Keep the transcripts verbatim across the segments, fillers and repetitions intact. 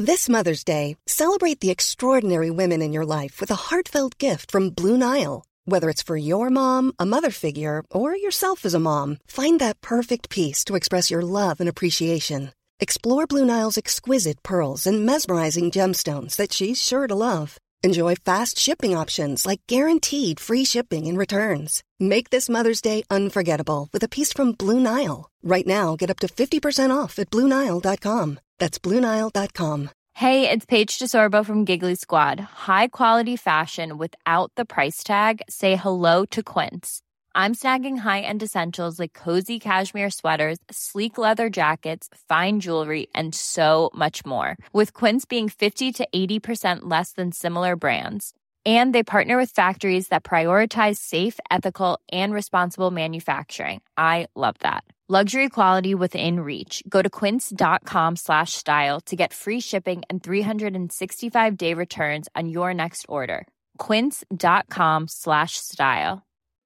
This Mother's Day, celebrate the extraordinary women in your life with a heartfelt gift from Blue Nile. Whether it's for your mom, a mother figure, or yourself as a mom, find that perfect piece to express your love and appreciation. Explore Blue Nile's exquisite pearls and mesmerizing gemstones that she's sure to love. Enjoy fast shipping options like guaranteed free shipping and returns. Make this Mother's Day unforgettable with a piece from Blue Nile. Right now, get up to fifty percent off at Blue Nile dot com. That's Blue Nile dot com. Hey, it's Paige DeSorbo from Giggly Squad. High quality fashion without the price tag. Say hello to Quince. I'm snagging high-end essentials like cozy cashmere sweaters, sleek leather jackets, fine jewelry, and so much more. With Quince being fifty to eighty percent less than similar brands. And they partner with factories that prioritize safe, ethical, and responsible manufacturing. I love that. Luxury quality within reach. Go to quince.com slash style to get free shipping and three sixty-five day returns on your next order. Quince.com slash style.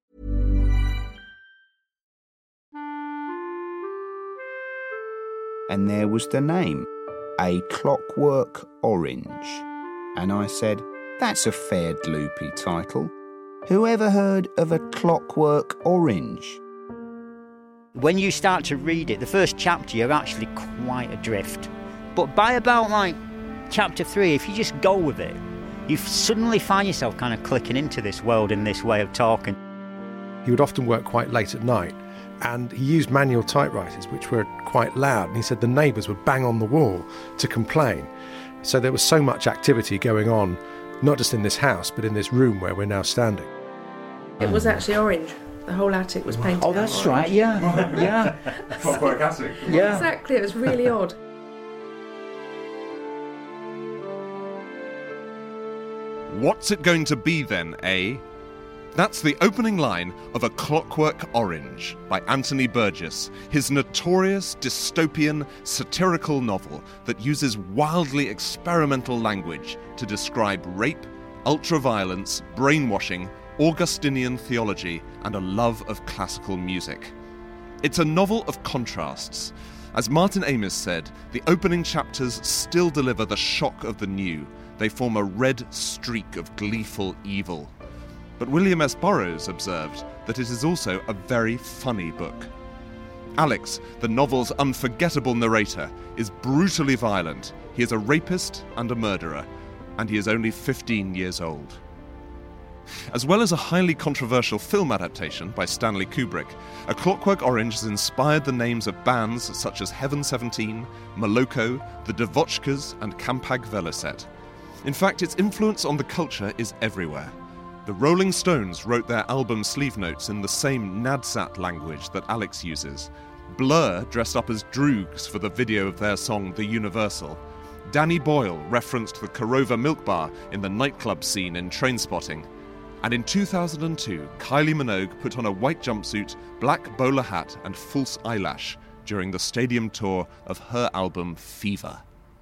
And there was the name, A Clockwork Orange. And I said, that's a fair gloopy title. Who ever heard of A Clockwork Orange? When you start to read it, the first chapter, you're actually quite adrift. But by about, like, chapter three, if you just go with it, you suddenly find yourself kind of clicking into this world in this way of talking. He would often work quite late at night, and he used manual typewriters, which were quite loud. And he said the neighbours would bang on the wall to complain. So there was so much activity going on, not just in this house, but in this room where we're now standing. It was actually orange. The whole attic was painted. Oh, that's right, yeah, yeah. Clockwork attic. Yeah. Exactly, it was really odd. What's it going to be then, eh? That's the opening line of A Clockwork Orange by Anthony Burgess, his notorious dystopian satirical novel that uses wildly experimental language to describe rape, ultraviolence, brainwashing, Augustinian theology, and a love of classical music. It's a novel of contrasts. As Martin Amis said, the opening chapters still deliver the shock of the new. They form a red streak of gleeful evil. But William S. Burroughs observed that it is also a very funny book. Alex, the novel's unforgettable narrator, is brutally violent. He is a rapist and a murderer, and he is only fifteen years old. As well as a highly controversial film adaptation by Stanley Kubrick, A Clockwork Orange has inspired the names of bands such as Heaven seventeen, Moloko, the Devotchkas, and Campag Velocet. In fact, its influence on the culture is everywhere. The Rolling Stones wrote their album sleeve notes in the same Nadsat language that Alex uses. Blur dressed up as droogs for the video of their song The Universal. Danny Boyle referenced the Korova Milk Bar in the nightclub scene in Trainspotting. And in two thousand two, Kylie Minogue put on a white jumpsuit, black bowler hat and false eyelash during the stadium tour of her album Fever.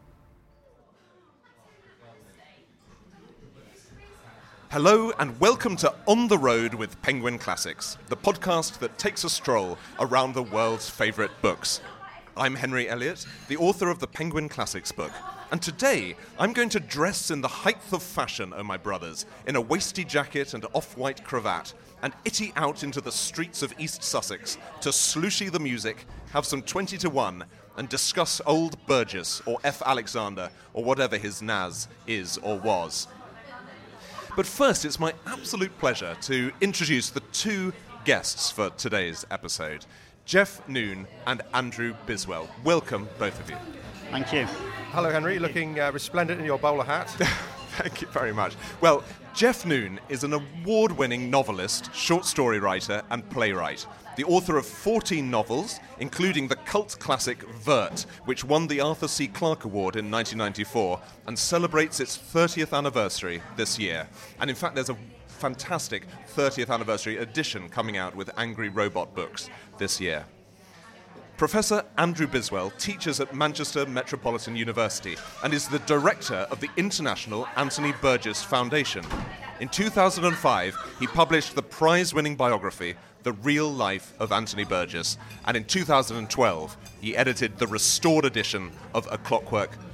Hello and welcome to On the Road with Penguin Classics, the podcast that takes a stroll around the world's favourite books. I'm Henry Elliott, the author of the Penguin Classics book, and today I'm going to dress in the height of fashion, oh my brothers, in a wasty jacket and off-white cravat, and itty out into the streets of East Sussex to slooshy the music, have some twenty to one, and discuss old Burgess or F. Alexander or whatever his Naz is or was. But first, it's my absolute pleasure to introduce the two guests for today's episode, Jeff Noon and Andrew Biswell. Welcome, both of you. Thank you. Hello, Henry. Looking uh, resplendent in your bowler hat. Thank you very much. Well, Jeff Noon is an award-winning novelist, short story writer, and playwright. The author of fourteen novels, including the cult classic Vert, which won the Arthur C. Clarke Award in nineteen ninety-four and celebrates its thirtieth anniversary this year. And in fact, there's a fantastic thirtieth anniversary edition coming out with Angry Robot Books this year. Professor Andrew Biswell teaches at Manchester Metropolitan University and is the director of the International Anthony Burgess Foundation. In two thousand five, he published the prize-winning biography, The Real Life of Anthony Burgess, and in two thousand twelve, he edited the restored edition of A Clockwork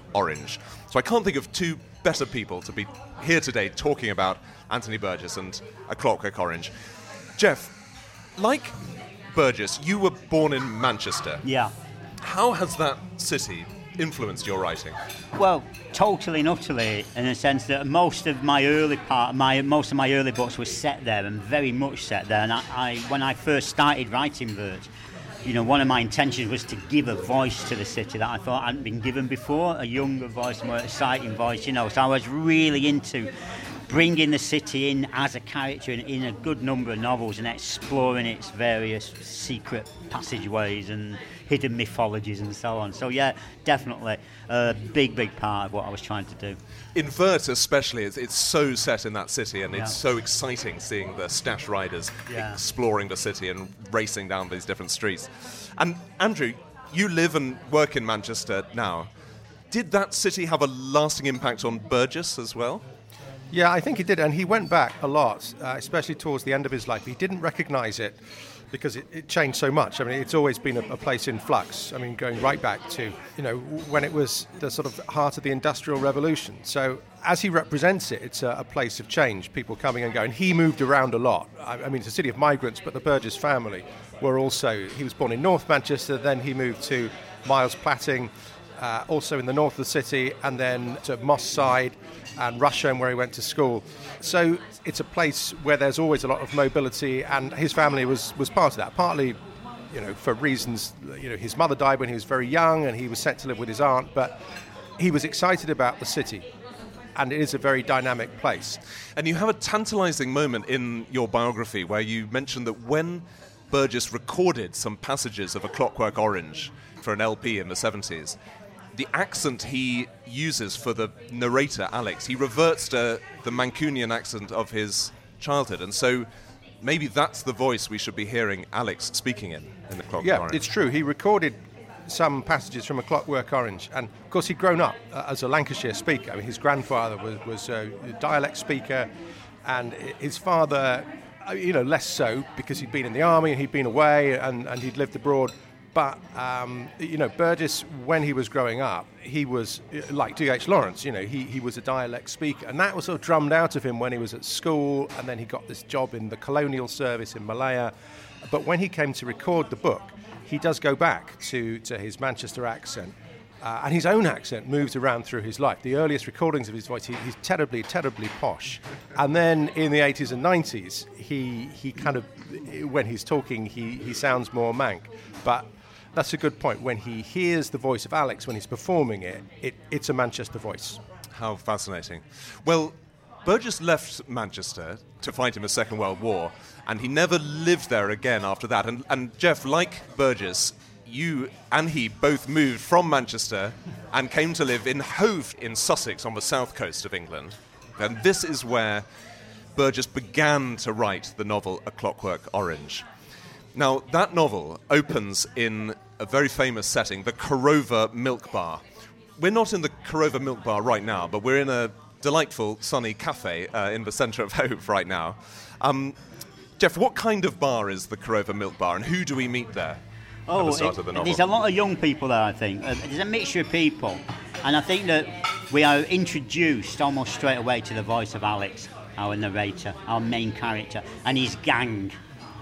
Orange. So I can't think of two better people to be here today talking about Anthony Burgess and A Clockwork Orange. Jeff, like Burgess, you were born in Manchester. Yeah. How has that city influenced your writing? Well, totally and utterly, in the sense that most of my early part, my most of my early books were set there, and very much set there. And I, I when I first started writing Verge, you know, one of my intentions was to give a voice to the city that I thought hadn't been given before, a younger voice, more exciting voice, you know. So I was really into bringing the city in as a character in, in a good number of novels and exploring its various secret passageways and hidden mythologies and so on. So yeah, definitely a big, big part of what I was trying to do. In Vert especially, it's, it's so set in that city, and Yeah. it's so exciting seeing the Stash Riders Yeah. exploring the city and racing down these different streets. And Andrew, you live and work in Manchester now. Did that city have a lasting impact on Burgess as well? Yeah, I think he did, and he went back a lot, uh, especially towards the end of his life. He didn't recognise it because it, it changed so much. I mean, it's always been a, a place in flux. I mean, going right back to, you know, when it was the sort of heart of the Industrial Revolution. So as he represents it, it's a, a place of change, people coming and going. He moved around a lot. I, I mean, it's a city of migrants, but the Burgess family were also, he was born in North Manchester, then he moved to Miles Platting, Uh, also in the north of the city, and then to Moss Side and Rusholme, where he went to school. So it's a place where there's always a lot of mobility, and his family was, was part of that, partly, you know, for reasons, you know, his mother died when he was very young and he was sent to live with his aunt, but he was excited about the city, and it is a very dynamic place. And you have a tantalising moment in your biography where you mention that when Burgess recorded some passages of A Clockwork Orange for an L P in the seventies, the accent he uses for the narrator, Alex, he reverts to the Mancunian accent of his childhood. And so maybe that's the voice we should be hearing Alex speaking in, in The Clockwork Yeah, Orange. it's true. He recorded some passages from A Clockwork Orange. And, of course, he'd grown up uh, as a Lancashire speaker. I mean, his grandfather was, was a dialect speaker, and his father, uh, you know, less so, because he'd been in the army and he'd been away and, and he'd lived abroad. But, um, you know, Burgess, when he was growing up, he was, like D H Lawrence, you know, he, he was a dialect speaker. And that was sort of drummed out of him when he was at school, and then he got this job in the colonial service in Malaya. But when he came to record the book, he does go back to, to his Manchester accent. Uh, and his own accent moves around through his life. The earliest recordings of his voice, he, he's terribly, terribly posh. And then in the eighties and nineties, he he kind of, when he's talking, he, he sounds more Manc. But that's a good point. When he hears the voice of Alex, when he's performing it, it it's a Manchester voice. How fascinating. Well, Burgess left Manchester to fight in the Second World War, and he never lived there again after that. And, and Jeff, like Burgess, you and he both moved from Manchester and came to live in Hove in Sussex on the south coast of England. And this is where Burgess began to write the novel A Clockwork Orange. Now, that novel opens in a very famous setting, the Corova Milk Bar. We're not in the Corova Milk Bar right now, but we're in a delightful, sunny cafe uh, in the centre of Hove right now. Um, Jeff, what kind of bar is the Corova Milk Bar, and who do we meet there Oh, at the start it, of the novel? there's a lot of young people there, I think. Uh, there's a mixture of people. And I think that we are introduced almost straight away to the voice of Alex, our narrator, our main character, and his gang.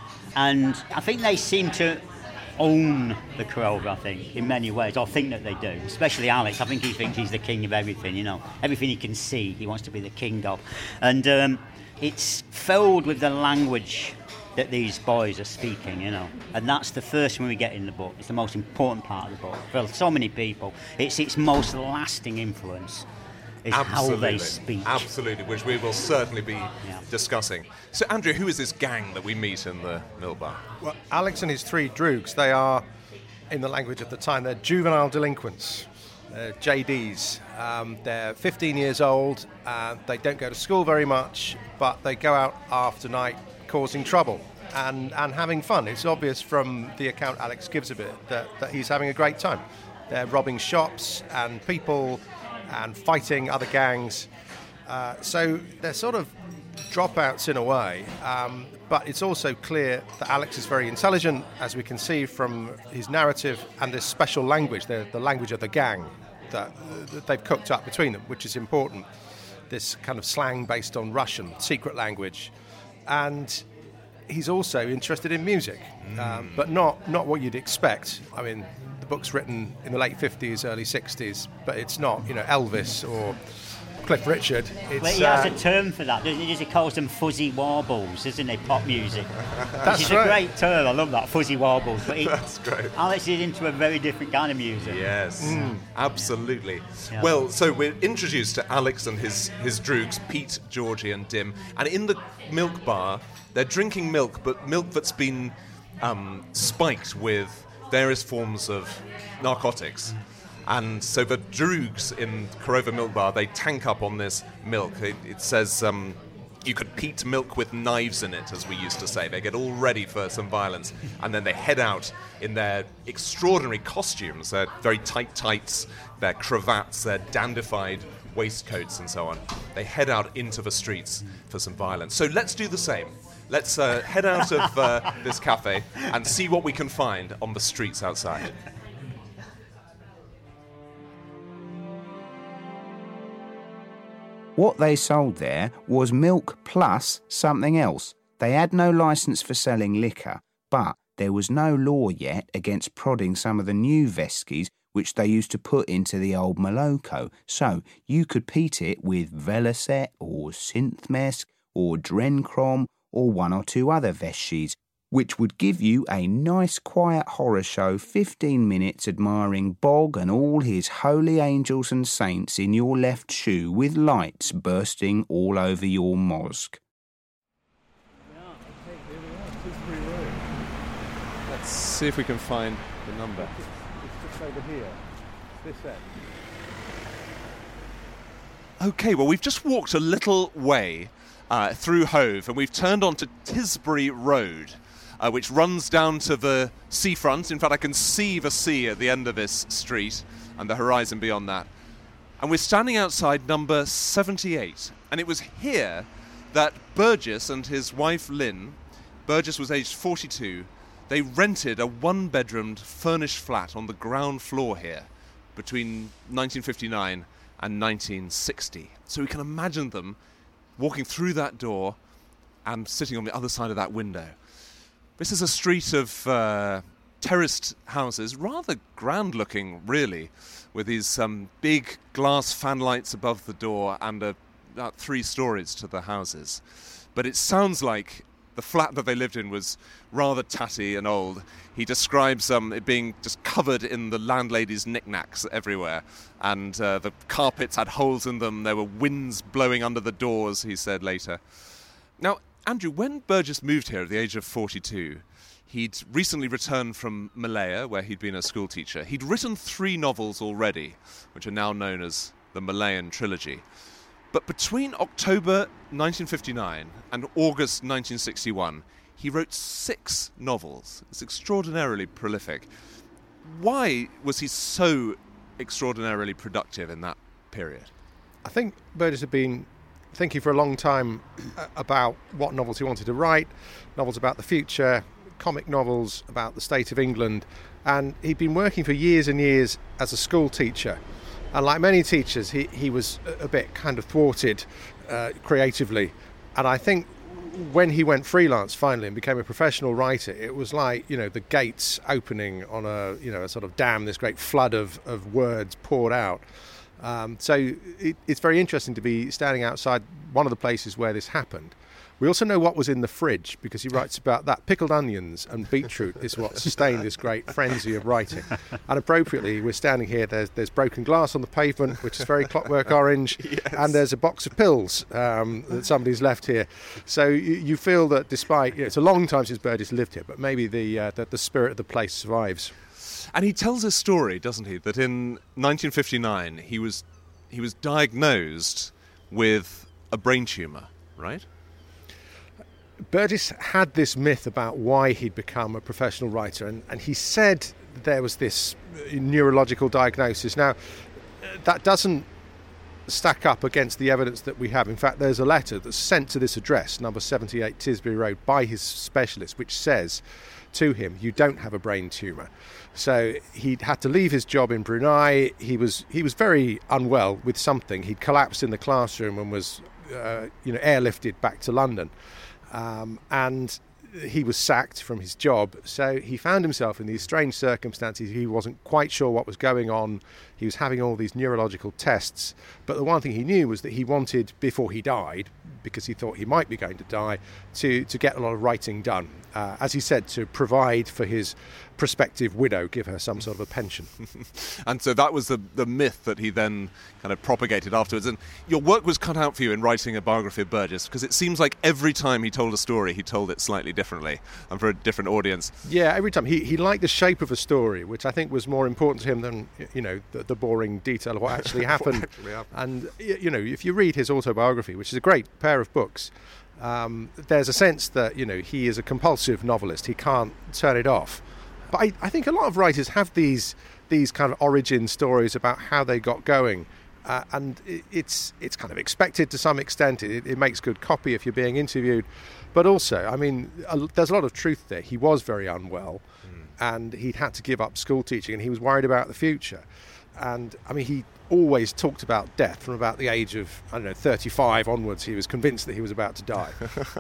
And I think they seem to own the Corova, I think, in many ways, or think that they do. Especially Alex. I think he thinks he's the king of everything, you know. Everything he can see, he wants to be the king of. And um, it's filled with the language that these boys are speaking, you know. And that's the first one we get in the book. It's the most important part of the book. For so many people, it's its most lasting influence. Is how they speak. Absolutely, which we will certainly be Yeah. discussing. So, Andrew, who is this gang that we meet in the Milk Bar? Well, Alex and his three droogs, they are, in the language of the time, they're juvenile delinquents, uh, J Ds. Um, they're fifteen years old, uh, they don't go to school very much, but they go out after night causing trouble and, and having fun. It's obvious from the account Alex gives of it that, that he's having a great time. They're robbing shops and people and fighting other gangs. Uh, so they're sort of dropouts in a way, um, but it's also clear that Alex is very intelligent, as we can see from his narrative and this special language, the, the language of the gang, that, uh, that they've cooked up between them, which is important. This kind of slang based on Russian, secret language. And he's also interested in music, mm. um, but not, not what you'd expect. I mean, the book's written in the late fifties, early sixties, but it's not, you know, Elvis or Cliff Richard. It's, well, he has uh, a term for that, doesn't he? He calls them fuzzy warbles, isn't he? Pop music. That's Which is right. a great term. I love that, fuzzy warbles. But he, That's great. Alex is into a very different kind of music. Yes, mm. absolutely. Yeah. Well, so we're introduced to Alex and his, his droogs, Pete, Georgie and Dim. And in the milk bar, they're drinking milk, but milk that's been um, spiked with various forms of narcotics. And so the droogs in Korova Milk Bar, they tank up on this milk. It, it says um, you could peat milk with knives in it, as we used to say. They get all ready for some violence. And then they head out in their extraordinary costumes, their very tight tights, their cravats, their dandified waistcoats and so on. They head out into the streets for some violence. So let's do the same. Let's uh, head out of uh, this cafe and see what we can find on the streets outside. What they sold there was milk plus something else. They had no licence for selling liquor, but there was no law yet against prodding some of the new Veskies which they used to put into the old Moloko. So you could peat it with Velocet or Synthmesk or Drencrom or one or two other Veshies, which would give you a nice quiet horror show, fifteen minutes admiring Bog and all his holy angels and saints in your left shoe with lights bursting all over your mosque. Let's see if we can find the number. It's just over here, this end. Okay, well, we've just walked a little way uh, through Hove, and we've turned onto Tisbury Road, Uh, which runs down to the seafront. In fact, I can see the sea at the end of this street and the horizon beyond that. And we're standing outside number seventy-eight. And it was here that Burgess and his wife Lynn, Burgess was aged forty-two, they rented a one-bedroomed furnished flat on the ground floor here between nineteen fifty-nine and nineteen sixty. So we can imagine them walking through that door and sitting on the other side of that window. This is a street of uh, terraced houses, rather grand-looking, really, with these um, big glass fanlights above the door and uh, about three stories to the houses. But it sounds like the flat that they lived in was rather tatty and old. He describes um, it being just covered in the landlady's knickknacks everywhere, and uh, the carpets had holes in them. There were winds blowing under the doors, he said later. Now, Andrew, when Burgess moved here at the age of forty-two, he'd recently returned from Malaya, where he'd been a school teacher. He'd written three novels already, which are now known as the Malayan Trilogy. But between October nineteen fifty-nine and August nineteen sixty-one, he wrote six novels. It's extraordinarily prolific. Why was he so extraordinarily productive in that period? I think Burgess had been thinking for a long time about what novels he wanted to write, novels about the future, comic novels about the state of England, and he'd been working for years and years as a school teacher. And like many teachers, he, he was a bit kind of thwarted uh, creatively. And I think when he went freelance finally and became a professional writer, it was like, you know, the gates opening on a, you know, a sort of dam, this great flood of, of words poured out. Um, so it, it's very interesting to be standing outside one of the places where this happened. We also know what was in the fridge, because he writes about that. Pickled onions and beetroot is what sustained this great frenzy of writing. And appropriately, we're standing here, there's, there's broken glass on the pavement, which is very Clockwork Orange, yes. And there's a box of pills um, that somebody's left here. So you, you feel that despite, you know, it's a long time since Burgess lived here, but maybe the, uh, the, the spirit of the place survives. And he tells a story, doesn't he, that in nineteen fifty-nine he was he was diagnosed with a brain tumour, right? Burgess had this myth about why he'd become a professional writer, and, and he said there was this neurological diagnosis. Now, that doesn't stack up against the evidence that we have. In fact, there's a letter that's sent to this address, number seventy-eight Tisbury Road, by his specialist, which says to him, you don't have a brain tumour. So he had to leave his job in Brunei. He was he was very unwell with something. He'd collapsed in the classroom and was uh, you know airlifted back to London. Um, and he was sacked from his job, so he found himself in these strange circumstances. He wasn't quite sure what was going on. He was having all these neurological tests, but the one thing he knew was that he wanted, before he died, because he thought he might be going to die, to, to get a lot of writing done. Uh, as he said, to provide for his prospective widow, give her some sort of a pension. And so that was the, the myth that he then kind of propagated afterwards. And your work was cut out for you in writing a biography of Burgess, because it seems like every time he told a story, he told it slightly differently and for a different audience. Yeah, every time. He he liked the shape of a story, which I think was more important to him than, you know, the, the boring detail of what actually happened. what actually happened. And, you know, if you read his autobiography, which is a great pair of books, um, there's a sense that, you know, he is a compulsive novelist. He can't turn it off. But I, I think a lot of writers have these these kind of origin stories about how they got going, uh, and it, it's it's kind of expected to some extent. It, it makes good copy if you're being interviewed, but also, I mean, a, there's a lot of truth there. He was very unwell, mm. and he'd had to give up school teaching, and he was worried about the future. And I mean, he always talked about death from about the age of, I don't know, thirty-five onwards. He was convinced that he was about to die.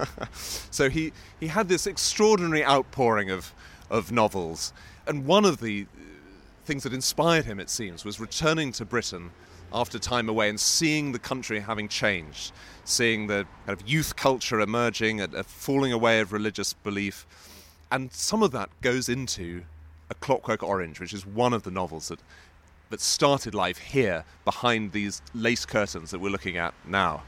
So he, he had this extraordinary outpouring of of novels, and one of the things that inspired him, it seems, was returning to Britain after time away and seeing the country having changed, seeing the kind of youth culture emerging, a, a falling away of religious belief, and some of that goes into A Clockwork Orange, which is one of the novels that that started life here behind these lace curtains that we're looking at now.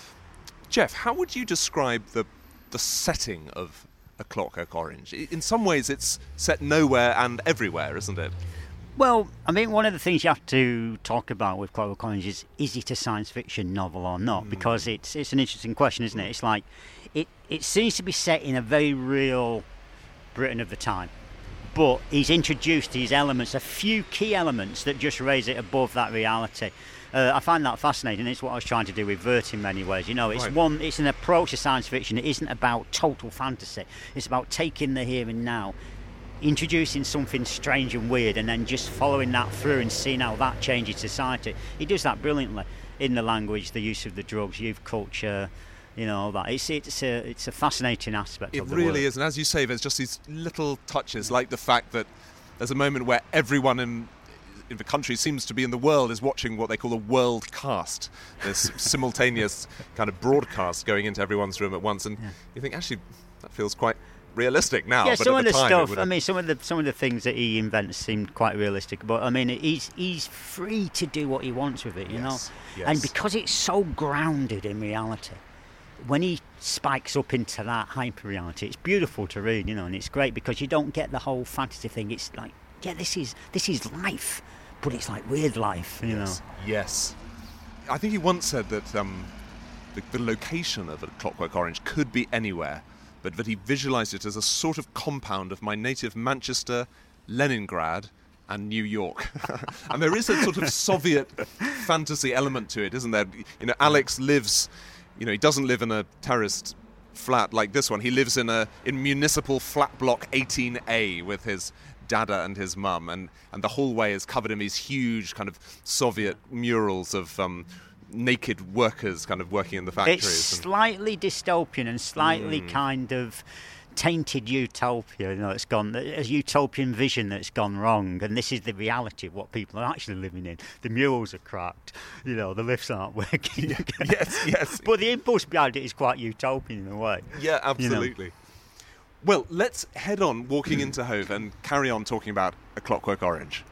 Jeff, how would you describe the the setting of A Clockwork Orange? In some ways it's set nowhere and everywhere, isn't it? Well, I mean, one of the things you have to talk about with Clockwork Orange is, is it a science fiction novel or not? Mm. Because it's it's an interesting question, isn't it? It's like, it, it seems to be set in a very real Britain of the time, but he's introduced these elements, a few key elements that just raise it above that reality. Uh, I find that fascinating. It's what I was trying to do with Vert in many ways. You know, it's right. one. It's an approach to science fiction. It isn't about total fantasy. It's about taking the here and now, introducing something strange and weird, and then just following that through and seeing how that changes society. He does that brilliantly in the language, the use of the drugs, youth culture, you know, all that. It's it's a it's a fascinating aspect. It of the really work. is, and as you say, there's just these little touches, like the fact that there's a moment where everyone in in the country seems to be in the world is watching what they call a world cast, this simultaneous kind of broadcast going into everyone's room at once, and yeah. you think actually that feels quite realistic now. Yeah, but some at of the, the time stuff. I mean, some of the some of the things that he invents seemed quite realistic. But I mean, he's he's free to do what he wants with it, you yes, know. yes. And because it's so grounded in reality, when he spikes up into that hyper reality, it's beautiful to read, you know, and it's great because you don't get the whole fantasy thing. It's like, yeah, this is this is life, but it's like weird life, you yes. know. Yes. I think he once said that um, the, the location of A Clockwork Orange could be anywhere, but that he visualised it as a sort of compound of my native Manchester, Leningrad, and New York. And there is a sort of Soviet fantasy element to it, isn't there? You know, Alex lives, you know, he doesn't live in a terraced flat like this one. He lives in a in municipal flat block eighteen A with his dada and his mum, and, and the whole way is covered in these huge kind of Soviet murals of um, naked workers kind of working in the factories. It's and slightly dystopian and slightly mm. kind of tainted utopia, you know, it's gone, a utopian vision that's gone wrong, and this is the reality of what people are actually living in. The murals are cracked, you know, the lifts aren't working. Yeah, yes, yes. But the impulse behind it is quite utopian in a way. Yeah, absolutely. You know? Well, let's head on walking into Hove and carry on talking about A Clockwork Orange.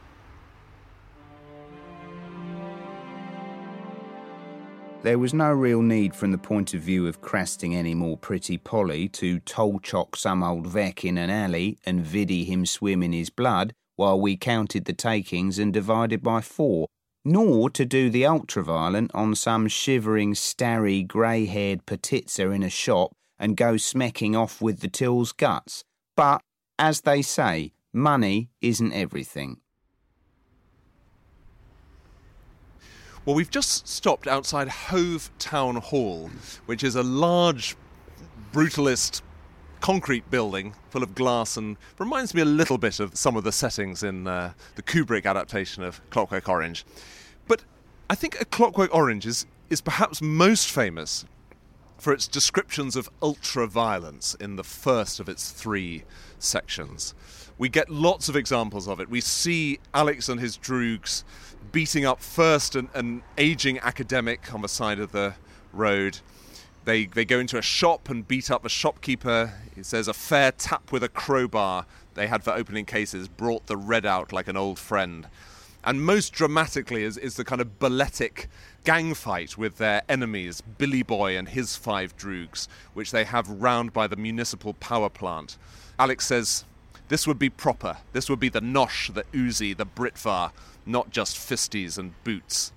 There was no real need from the point of view of Crasting any more Pretty Polly to toll-chock some old vec in an alley and viddy him swim in his blood while we counted the takings and divided by four, nor to do the ultra-violent on some shivering, starry, grey-haired petitzer in a shop and go smecking off with the till's guts. But, as they say, money isn't everything. Well, we've just stopped outside Hove Town Hall, which is a large, brutalist concrete building full of glass and reminds me a little bit of some of the settings in uh, the Kubrick adaptation of Clockwork Orange. But I think A Clockwork Orange is, is perhaps most famous for its descriptions of ultra-violence in the first of its three sections. We get lots of examples of it. We see Alex and his droogs beating up first an, an aging academic on the side of the road. They they go into a shop and beat up the shopkeeper. It says, a fair tap with a crowbar they had for opening cases brought the red out like an old friend. And most dramatically is, is the kind of balletic gang fight with their enemies, Billy Boy and his five droogs, which they have round by the municipal power plant. Alex says, this would be proper. This would be the Nosh, the Uzi, the Britvar, not just fisties and boots.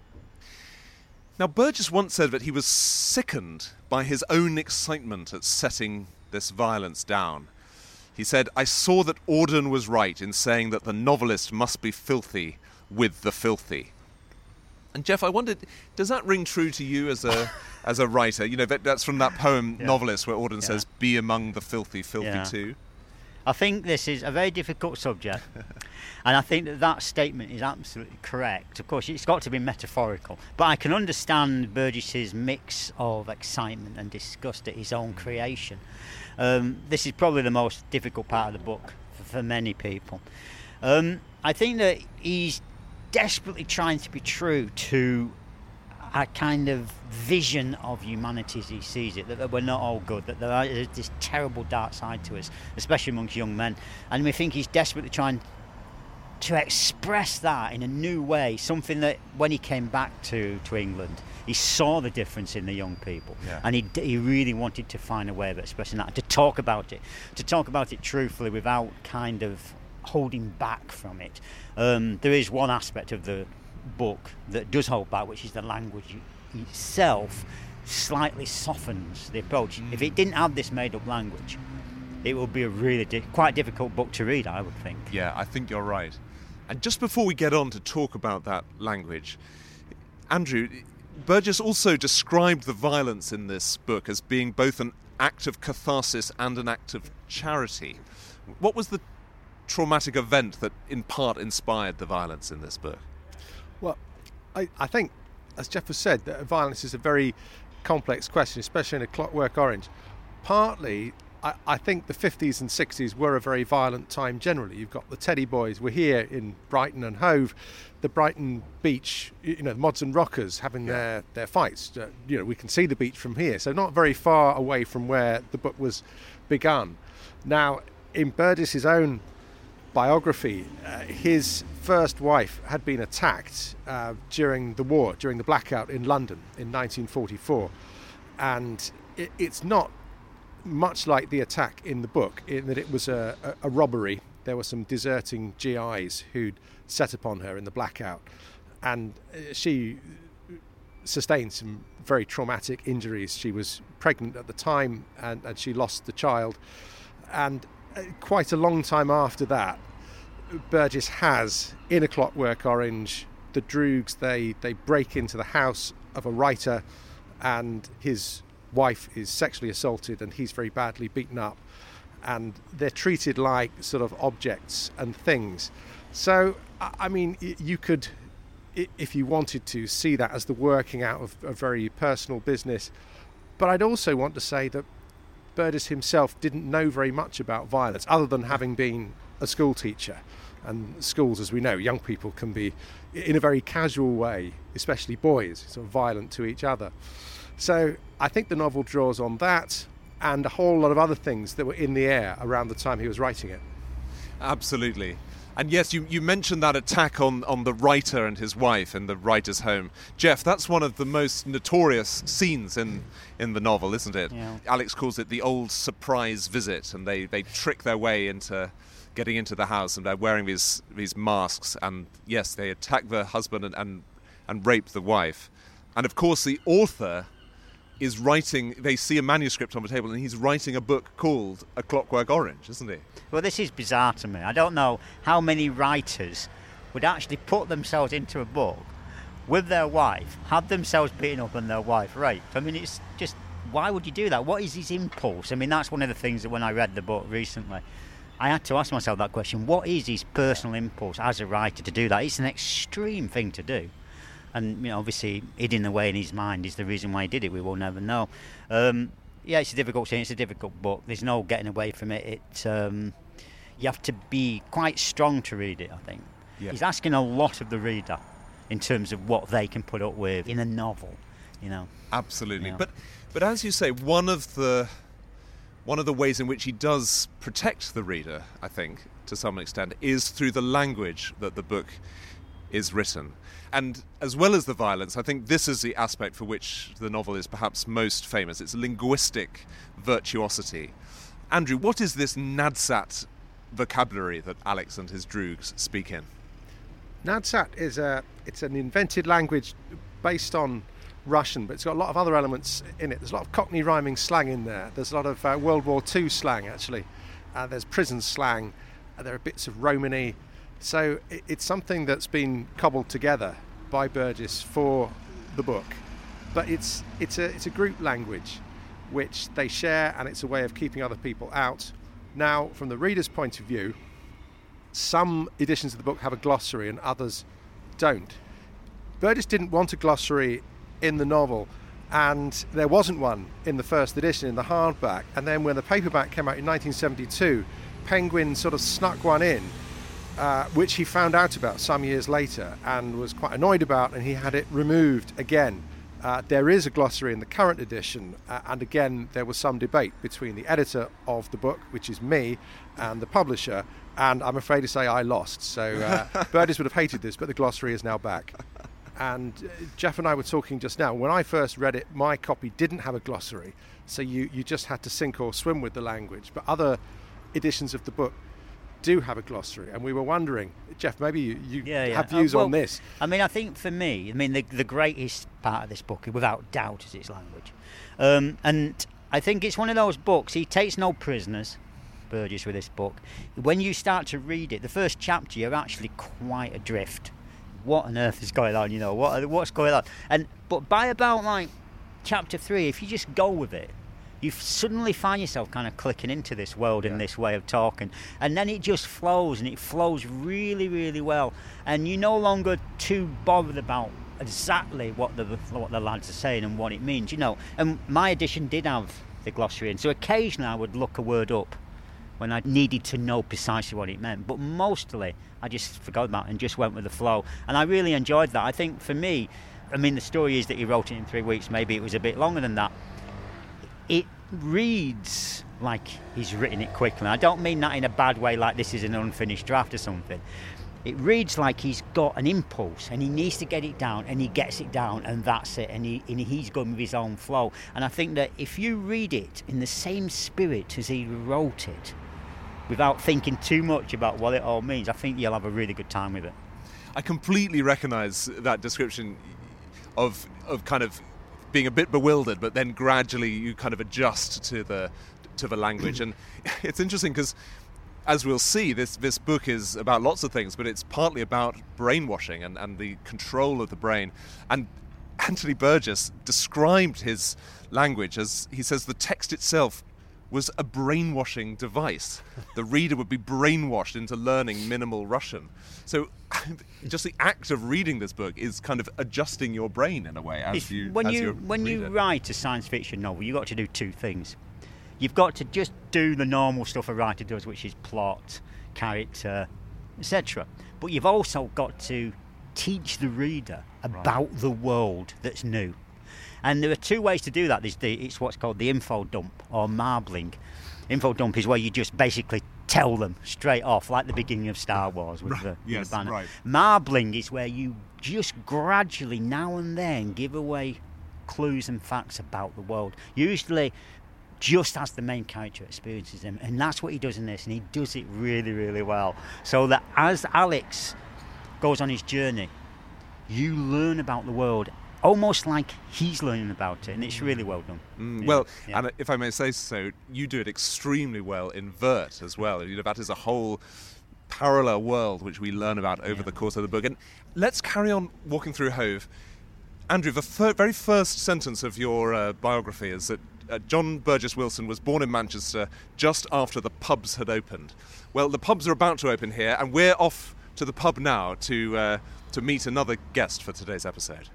Now, Burgess once said that he was sickened by his own excitement at setting this violence down. He said, I saw that Auden was right in saying that the novelist must be filthy with the filthy. And Jeff, I wondered, does that ring true to you as a as a writer? You know, that, that's from that poem, yeah. Novelist, where Auden yeah. says, be among the filthy, filthy yeah. too. I think this is a very difficult subject, and I think that that statement is absolutely correct. Of course, it's got to be metaphorical, but I can understand Burgess's mix of excitement and disgust at his own creation. Um, this is probably the most difficult part of the book for, for many people. Um, I think that he's desperately trying to be true to a kind of vision of humanity as he sees it, that we're not all good, that there is this terrible dark side to us, especially amongst young men. And we think he's desperately trying to express that in a new way, something that when he came back to, to England, he saw the difference in the young people. Yeah. And he he really wanted to find a way of expressing that, to talk about it, to talk about it truthfully without kind of holding back from it. Um, there is one aspect of the book that does hold back, which is the language itself slightly softens the approach. Mm. If it didn't have this made-up language, it would be a really di- quite difficult book to read, I would think. Yeah, I think you're right. And just before we get on to talk about that language, Andrew, Burgess also described the violence in this book as being both an act of catharsis and an act of charity. What was the traumatic event that in part inspired the violence in this book? Well, I, I think, as Jeff has said, that violence is a very complex question, especially in A Clockwork Orange. Partly, I, I think the fifties and sixties were a very violent time generally. You've got the Teddy Boys. We're here in Brighton and Hove, the Brighton beach, you know, the Mods and Rockers having yeah. their, their fights. Uh, you know, we can see the beach from here, so not very far away from where the book was begun. Now, in Burgess's own biography, uh, his first wife had been attacked uh, during the war, during the blackout in London in nineteen forty-four, and it, it's not much like the attack in the book, in that it was a, a, a robbery. There were some deserting G Is who'd set upon her in the blackout, and she sustained some very traumatic injuries. She was pregnant at the time, and, and she lost the child, and quite a long time after that, Burgess has, in A Clockwork Orange, the droogs, they, they break into the house of a writer, and his wife is sexually assaulted and he's very badly beaten up, and they're treated like sort of objects and things. So, I mean, you could, if you wanted to, see that as the working out of a very personal business. But I'd also want to say that Burgess himself didn't know very much about violence, other than having been a school teacher. And schools, as we know, young people can be, in a very casual way, especially boys, sort of violent to each other. So I think the novel draws on that and a whole lot of other things that were in the air around the time he was writing it. Absolutely. And yes, you, you mentioned that attack on, on the writer and his wife in the writer's home. Jeff, that's one of the most notorious scenes in, in the novel, isn't it? Yeah. Alex calls it the old surprise visit, and they, they trick their way into getting into the house, and they're wearing these these masks, and yes, they attack the husband and, and, and rape the wife. And of course the author is writing, they see a manuscript on the table, and he's writing a book called A Clockwork Orange, isn't he? Well, this is bizarre to me. I don't know how many writers would actually put themselves into a book with their wife, have themselves beaten up and their wife raped. I mean, it's just, why would you do that? What is his impulse? I mean, that's one of the things that when I read the book recently, I had to ask myself that question. What is his personal impulse as a writer to do that? It's an extreme thing to do. And, you know, obviously, hidden away in his mind is the reason why he did it. We will never know. Um, yeah, it's a difficult thing. It's a difficult book. There's no getting away from it. It um, you have to be quite strong to read it, I think. Yeah. He's asking a lot of the reader in terms of what they can put up with in a novel, you know. Absolutely. You know. But but as you say, one of the one of the ways in which he does protect the reader, I think, to some extent, is through the language that the book is written. And as well as the violence, I think this is the aspect for which the novel is perhaps most famous. It's linguistic virtuosity. Andrew, what is this Nadsat vocabulary that Alex and his droogs speak in? Nadsat is a it's an invented language based on Russian, but it's got a lot of other elements in it. There's a lot of Cockney rhyming slang in there. There's a lot of uh, World War Two slang, actually. Uh, there's prison slang. Uh, there are bits of Romany. So it, it's something that's been cobbled together by Burgess for the book. But it's it's a it's a group language which they share, and it's a way of keeping other people out. Now, from the reader's point of view, some editions of the book have a glossary and others don't. Burgess didn't want a glossary in the novel, and there wasn't one in the first edition, in the hardback. And then when the paperback came out in nineteen seventy-two, Penguin sort of snuck one in, uh, which he found out about some years later and was quite annoyed about, and he had it removed again. Uh, there is a glossary in the current edition, uh, and again there was some debate between the editor of the book, which is me, and the publisher, and I'm afraid to say I lost. So uh, Burgess would have hated this, but the glossary is now back. And uh, Jeff and I were talking just now. When I first read it, my copy didn't have a glossary, so you, you just had to sink or swim with the language. But other editions of the book do have a glossary, and we were wondering, Jeff, maybe you, you yeah, yeah. have views uh, well, on this. I mean, I think for me, I mean, the, the greatest part of this book, without doubt, is its language. Um, and I think it's one of those books, he takes no prisoners, Burgess, with this book. When you start to read it, the first chapter, you're actually quite adrift. What on earth is going on, you know, what what's going on? And But by about, like, chapter three, if you just go with it, you suddenly find yourself kind of clicking into this world in yeah. this way of talking, and then it just flows, and it flows really, really well, and you're no longer too bothered about exactly what the what the lads are saying and what it means, you know. And my edition did have the glossary in, so occasionally I would look a word up when I needed to know precisely what it meant, but mostly I just forgot about it and just went with the flow, and I really enjoyed that. I think for me, I mean, the story is that he wrote it in three weeks, maybe it was a bit longer than that. It reads like he's written it quickly. I don't mean that in a bad way, like this is an unfinished draft or something. It reads like he's got an impulse and he needs to get it down, and he gets it down, and that's it, and, he, and he's going with his own flow. And I think that if you read it in the same spirit as he wrote it, without thinking too much about what it all means, I think you'll have a really good time with it. I completely recognise that description of of kind of being a bit bewildered, but then gradually you kind of adjust to the to the language. And it's interesting because, as we'll see, this this book is about lots of things, but it's partly about brainwashing and, and the control of the brain. And Anthony Burgess described his language as, he says, the text itself was a brainwashing device. The reader would be brainwashed into learning minimal Russian. So just the act of reading this book is kind of adjusting your brain in a way as it's, you when as you when you it. write a science fiction novel, you've got to do two things. You've got to just do the normal stuff a writer does, which is plot, character, et cetera. But you've also got to teach the reader about right. the world that's new. And there are two ways to do that. There's the, it's what's called the info dump or marbling. Info dump is where you just basically tell them straight off, like the beginning of Star Wars with, right. the, yes, with the banner. Right. Marbling is where you just gradually, now and then, give away clues and facts about the world. Usually just as the main character experiences them. And that's what he does in this, and he does it really, really well. So that as Alex goes on his journey, you learn about the world almost like he's learning about it, and it's really well done. Mm, yeah. Well, yeah. and if I may say so, you do it extremely well in Vert as well. You know, that is a whole parallel world which we learn about over yeah. the course of the book. And let's carry on walking through Hove. Andrew, the fir- very first sentence of your uh, biography is that uh, John Burgess Wilson was born in Manchester just after the pubs had opened. Well, the pubs are about to open here, and we're off to the pub now to uh, to meet another guest for today's episode.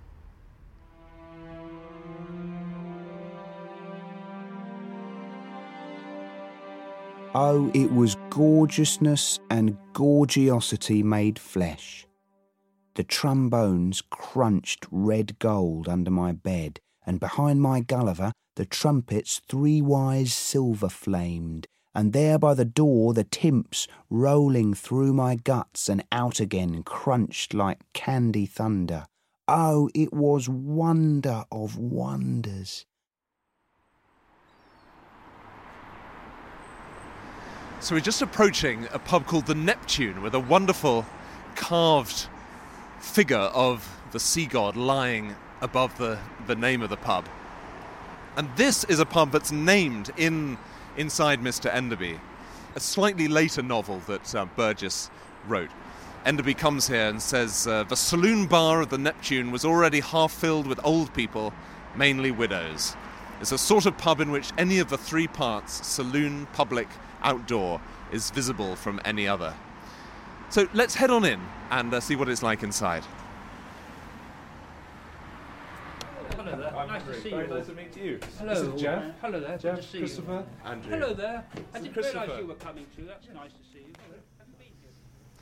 Oh, it was gorgeousness and gorgiosity made flesh. The trombones crunched red gold under my bed, and behind my Gulliver the trumpets three-wise silver flamed, and there by the door the timps rolling through my guts and out again crunched like candy thunder. Oh, it was wonder of wonders. So we're just approaching a pub called the Neptune with a wonderful carved figure of the sea god lying above the, the name of the pub. And this is a pub that's named in inside Mister Enderby, a slightly later novel that uh, Burgess wrote. Enderby comes here and says, uh, the saloon bar of the Neptune was already half filled with old people, mainly widows. It's a sort of pub in which any of the three parts, saloon, public, outdoor, is visible from any other. So let's head on in and uh, see what it's like inside. Hello there. I'm nice very, to see very you. Nice to meet you. Hello. This is Jeff. Uh, hello there. Jeff, Good to see Christopher, you. Andrew. Hello there. I didn't realise Christopher. you were coming too. That's nice to see you. Haven't been here.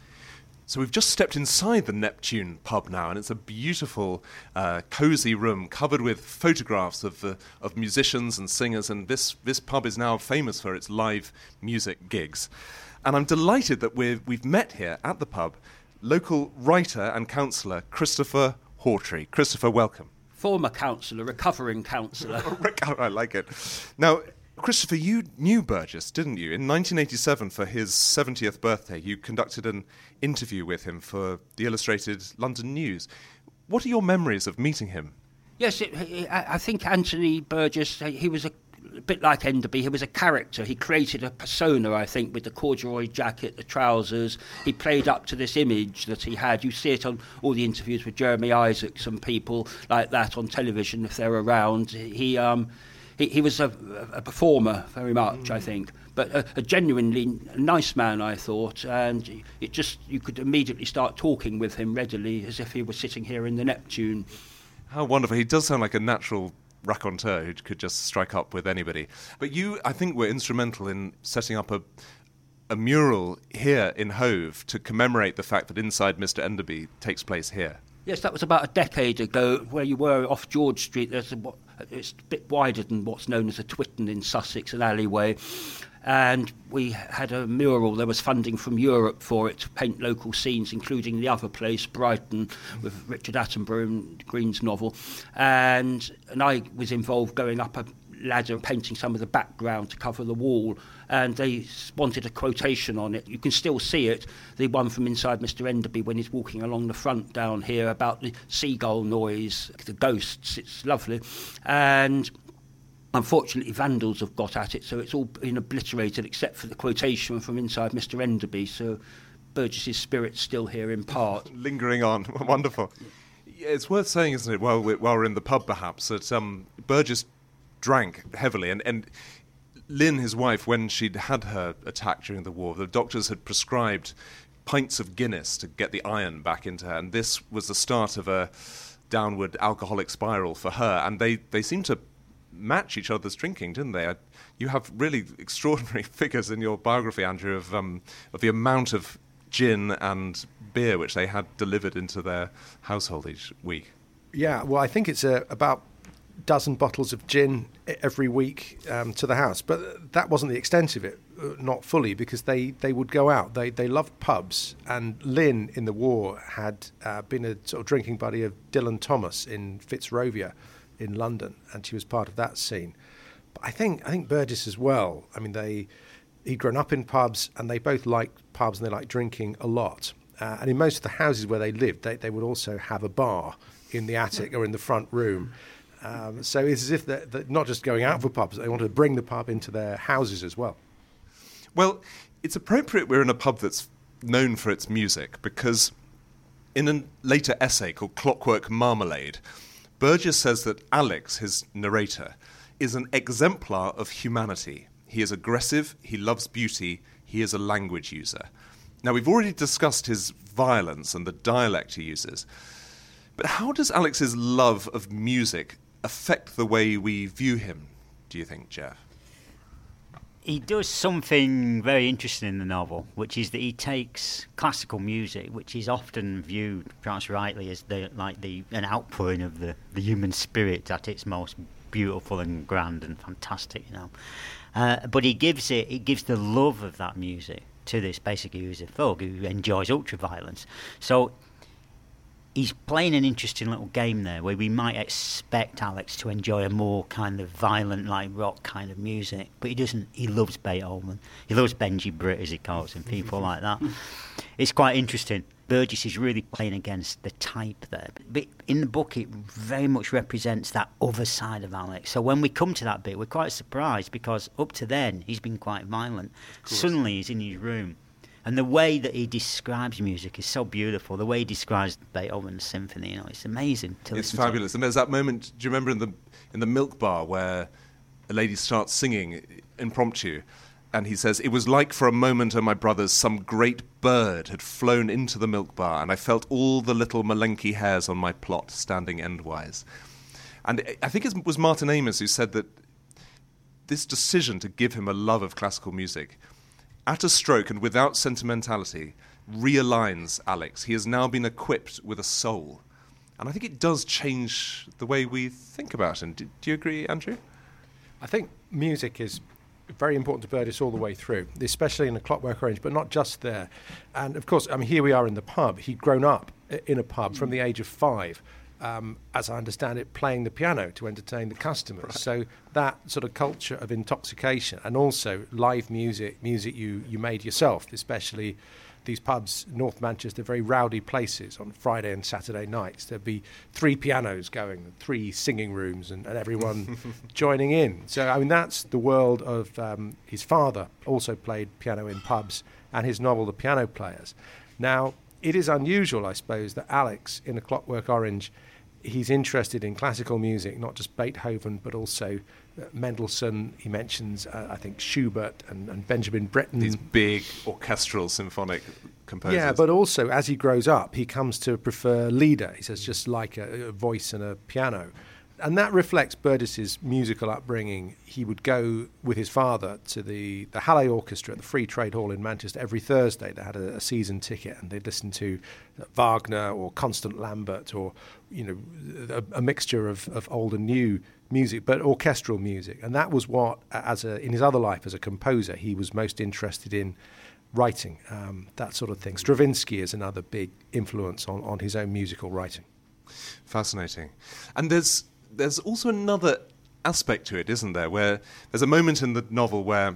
So we've just stepped inside the Neptune pub now, and it's a beautiful, uh, cosy room covered with photographs of the of musicians and singers. And this this pub is now famous for its live music gigs. And I'm delighted that we're, we've met here at the pub local writer and counsellor Christopher Hawtrey. Christopher, welcome. Former counsellor, recovering counsellor. I like it. Now, Christopher, you knew Burgess, didn't you? In nineteen eighty-seven, for his seventieth birthday, you conducted an interview with him for the Illustrated London News. What are your memories of meeting him? Yes, it, I think Anthony Burgess, he was a A bit like Enderby, he was a character. He created a persona, I think, with the corduroy jacket, the trousers. He played up to this image that he had. You see it on all the interviews with Jeremy Isaacs and people like that on television if they're around. He um, he, he was a, a performer very much, mm. I think, but a, a genuinely nice man, I thought. And it just you could immediately start talking with him readily, as if he was sitting here in the Neptune. How wonderful! He does sound like a natural raconteur who could just strike up with anybody. But you, I think, were instrumental in setting up a a mural here in Hove to commemorate the fact that Inside Mister Enderby takes place here. Yes, that was about a decade ago, where you were off George Street. There's a, it's a bit wider than what's known as a Twitton in Sussex, an alleyway. And we had a mural. There was funding from Europe for it to paint local scenes, including the other place, Brighton, with Richard Attenborough and Green's novel. And and I was involved going up a ladder, painting some of the background to cover the wall. And they wanted a quotation on it. You can still see it, the one from Inside Mister Enderby when he's walking along the front down here about the seagull noise, the ghosts. It's lovely. And unfortunately, vandals have got at it, so it's all been obliterated except for the quotation from Inside Mister Enderby. So Burgess's spirit's still here in part. Lingering on. Wonderful. Yeah, it's worth saying, isn't it, while we're, while we're in the pub perhaps, that um, Burgess drank heavily. And, and Lynn, his wife, when she'd had her attack during the war, the doctors had prescribed pints of Guinness to get the iron back into her. And this was the start of a downward alcoholic spiral for her. And they, they seemed to match each other's drinking, didn't they? You have really extraordinary figures in your biography, Andrew, of um, of the amount of gin and beer which they had delivered into their household each week. Yeah, well, I think it's a, about a dozen bottles of gin every week um, to the house, but that wasn't the extent of it, uh, not fully, because they, they would go out. They they loved pubs, and Lynn in the war had uh, been a sort of drinking buddy of Dylan Thomas in Fitzrovia in London, and she was part of that scene. But I think I think Burgess as well. I mean, they he'd grown up in pubs, and they both liked pubs and they liked drinking a lot. Uh, and in most of the houses where they lived, they, they would also have a bar in the attic or in the front room. Um, so it's as if they're, they're not just going out for pubs; they wanted to bring the pub into their houses as well. Well, it's appropriate we're in a pub that's known for its music because in a later essay called Clockwork Marmalade, Burgess says that Alex, his narrator, is an exemplar of humanity. He is aggressive, he loves beauty, he is a language user. Now, we've already discussed his violence and the dialect he uses, but how does Alex's love of music affect the way we view him, do you think, Jeff? He does something very interesting in the novel, which is that he takes classical music, which is often viewed, perhaps rightly, as the like the an outpouring of the, the human spirit at its most beautiful and grand and fantastic, you know. Uh, but he gives it, he gives the love of that music to this, basically, who's a thug who enjoys ultra-violence. So he's playing an interesting little game there where we might expect Alex to enjoy a more kind of violent, like rock kind of music, but he doesn't. He loves Beethoven. He loves Benji Britt, as he calls him, people like that. It's quite interesting. Burgess is really playing against the type there. But in the book, it very much represents that other side of Alex. So when we come to that bit, we're quite surprised because up to then, he's been quite violent. Suddenly, he's in his room. And the way that he describes music is so beautiful. The way he describes Beethoven's symphony, you know, it's amazing to It's listen fabulous. to. And there's that moment, do you remember in the in the milk bar where a lady starts singing impromptu, and he says, "It was like for a moment, oh my brothers, some great bird had flown into the milk bar, and I felt all the little Malenki hairs on my plot standing endwise." And I think it was Martin Amis who said that this decision to give him a love of classical music, at a stroke and without sentimentality, realigns Alex. He has now been equipped with a soul. And I think it does change the way we think about him. Do, do you agree, Andrew? I think music is very important to Burgess all the way through, especially in A Clockwork Orange, but not just there. And, of course, I mean, here we are in the pub. He'd grown up in a pub from the age of five. Um, as I understand it, playing the piano to entertain the customers. Right. So that sort of culture of intoxication and also live music, music you, you made yourself, especially these pubs, North Manchester, very rowdy places on Friday and Saturday nights. There'd be three pianos going, three singing rooms and, and everyone joining in. So, I mean, that's the world of um, his father, also played piano in pubs, and his novel, The Piano Players. Now, it is unusual, I suppose, that Alex, in A Clockwork Orange, he's interested in classical music, not just Beethoven, but also uh, Mendelssohn. He mentions, uh, I think, Schubert and, and Benjamin Britten. These big orchestral symphonic composers. Yeah, but also, as he grows up, he comes to prefer Lieder. He says, just like a, a voice and a piano. And that reflects Burgess's musical upbringing. He would go with his father to the, the Halle Orchestra at the Free Trade Hall in Manchester every Thursday. They had a, a season ticket, and they'd listen to Wagner or Constant Lambert or, you know, a, a mixture of, of old and new music, but orchestral music. And that was what, as a, in his other life as a composer, he was most interested in writing, um, that sort of thing. Stravinsky is another big influence on, on his own musical writing. Fascinating. And there's... There's also another aspect to it, isn't there, where there's a moment in the novel where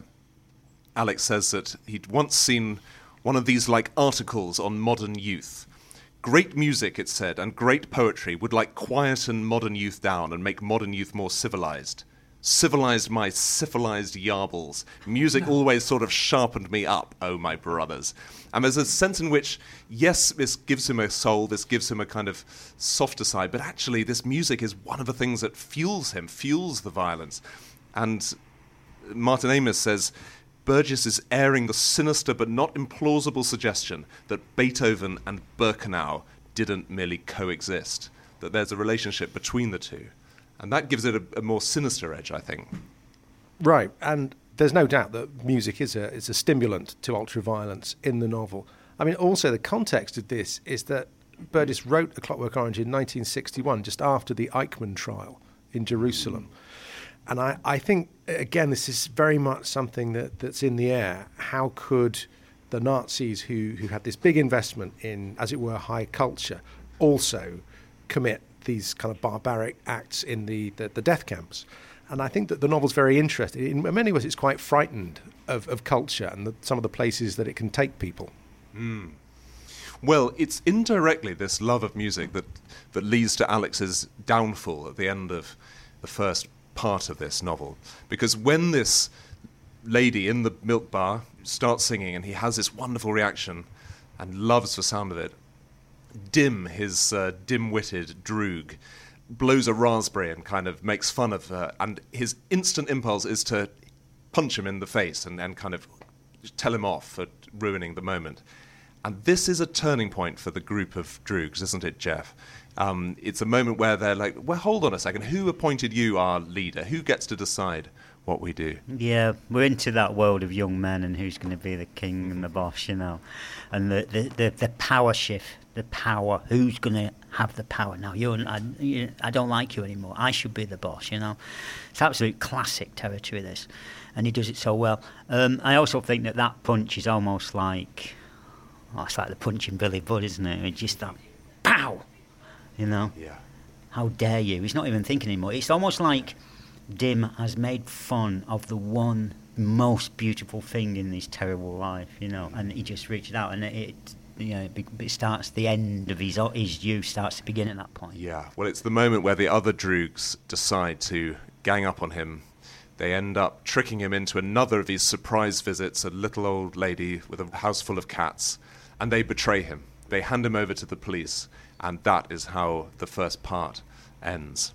Alex says that he'd once seen one of these like articles on modern youth. Great music, it said, and great poetry would like quieten modern youth down and make modern youth more civilized. Civilized my civilized yarbles. Music always sort of sharpened me up, oh my brothers. And there's a sense in which, yes, this gives him a soul, this gives him a kind of softer side, but actually this music is one of the things that fuels him, fuels the violence. And Martin Amis says, Burgess is airing the sinister but not implausible suggestion that Beethoven and Birkenau didn't merely coexist, that there's a relationship between the two. And that gives it a, a more sinister edge, I think. Right, and there's no doubt that music is a is a stimulant to ultraviolence in the novel. I mean, also the context of this is that Burgess wrote A Clockwork Orange in nineteen sixty-one, just after the Eichmann trial in Jerusalem. And I, I think, again, this is very much something that, that's in the air. How could the Nazis, who, who had this big investment in, as it were, high culture, also commit these kind of barbaric acts in the, the, the death camps? And I think that the novel's very interesting. In many ways, it's quite frightened of, of culture and the, some of the places that it can take people. Mm. Well, it's indirectly this love of music that, that leads to Alex's downfall at the end of the first part of this novel. Because when this lady in the milk bar starts singing and he has this wonderful reaction, and loves the sound of it. Dim, his uh, dim-witted Droog, blows a raspberry and kind of makes fun of her, and his instant impulse is to punch him in the face and, and kind of tell him off for ruining the moment. And this is a turning point for the group of Droogs, isn't it, Jeff? Um, it's a moment where they're like, well, hold on a second, who appointed you our leader? Who gets to decide what we do? Yeah, we're into that world of young men and who's going to be the king and the boss, you know. And the, the, the, the power shift, the power, who's going to have the power now? You're, I, you, I don't like you anymore. I should be the boss, you know. It's absolute classic territory, this. And he does it so well. Um, I also think that that punch is almost like, oh, it's like the punch in Billy Budd, isn't it? It's just that, pow! You know? Yeah. How dare you? He's not even thinking anymore. It's almost like Dim has made fun of the one most beautiful thing in this terrible life, you know, and he just reaches out, and it, it you know, it, it starts, the end of his his youth starts to begin at that point. Yeah, well, it's the moment where the other Droogs decide to gang up on him. They end up tricking him into another of these surprise visits, a little old lady with a house full of cats, and they betray him. They hand him over to the police, and that is how the first part ends.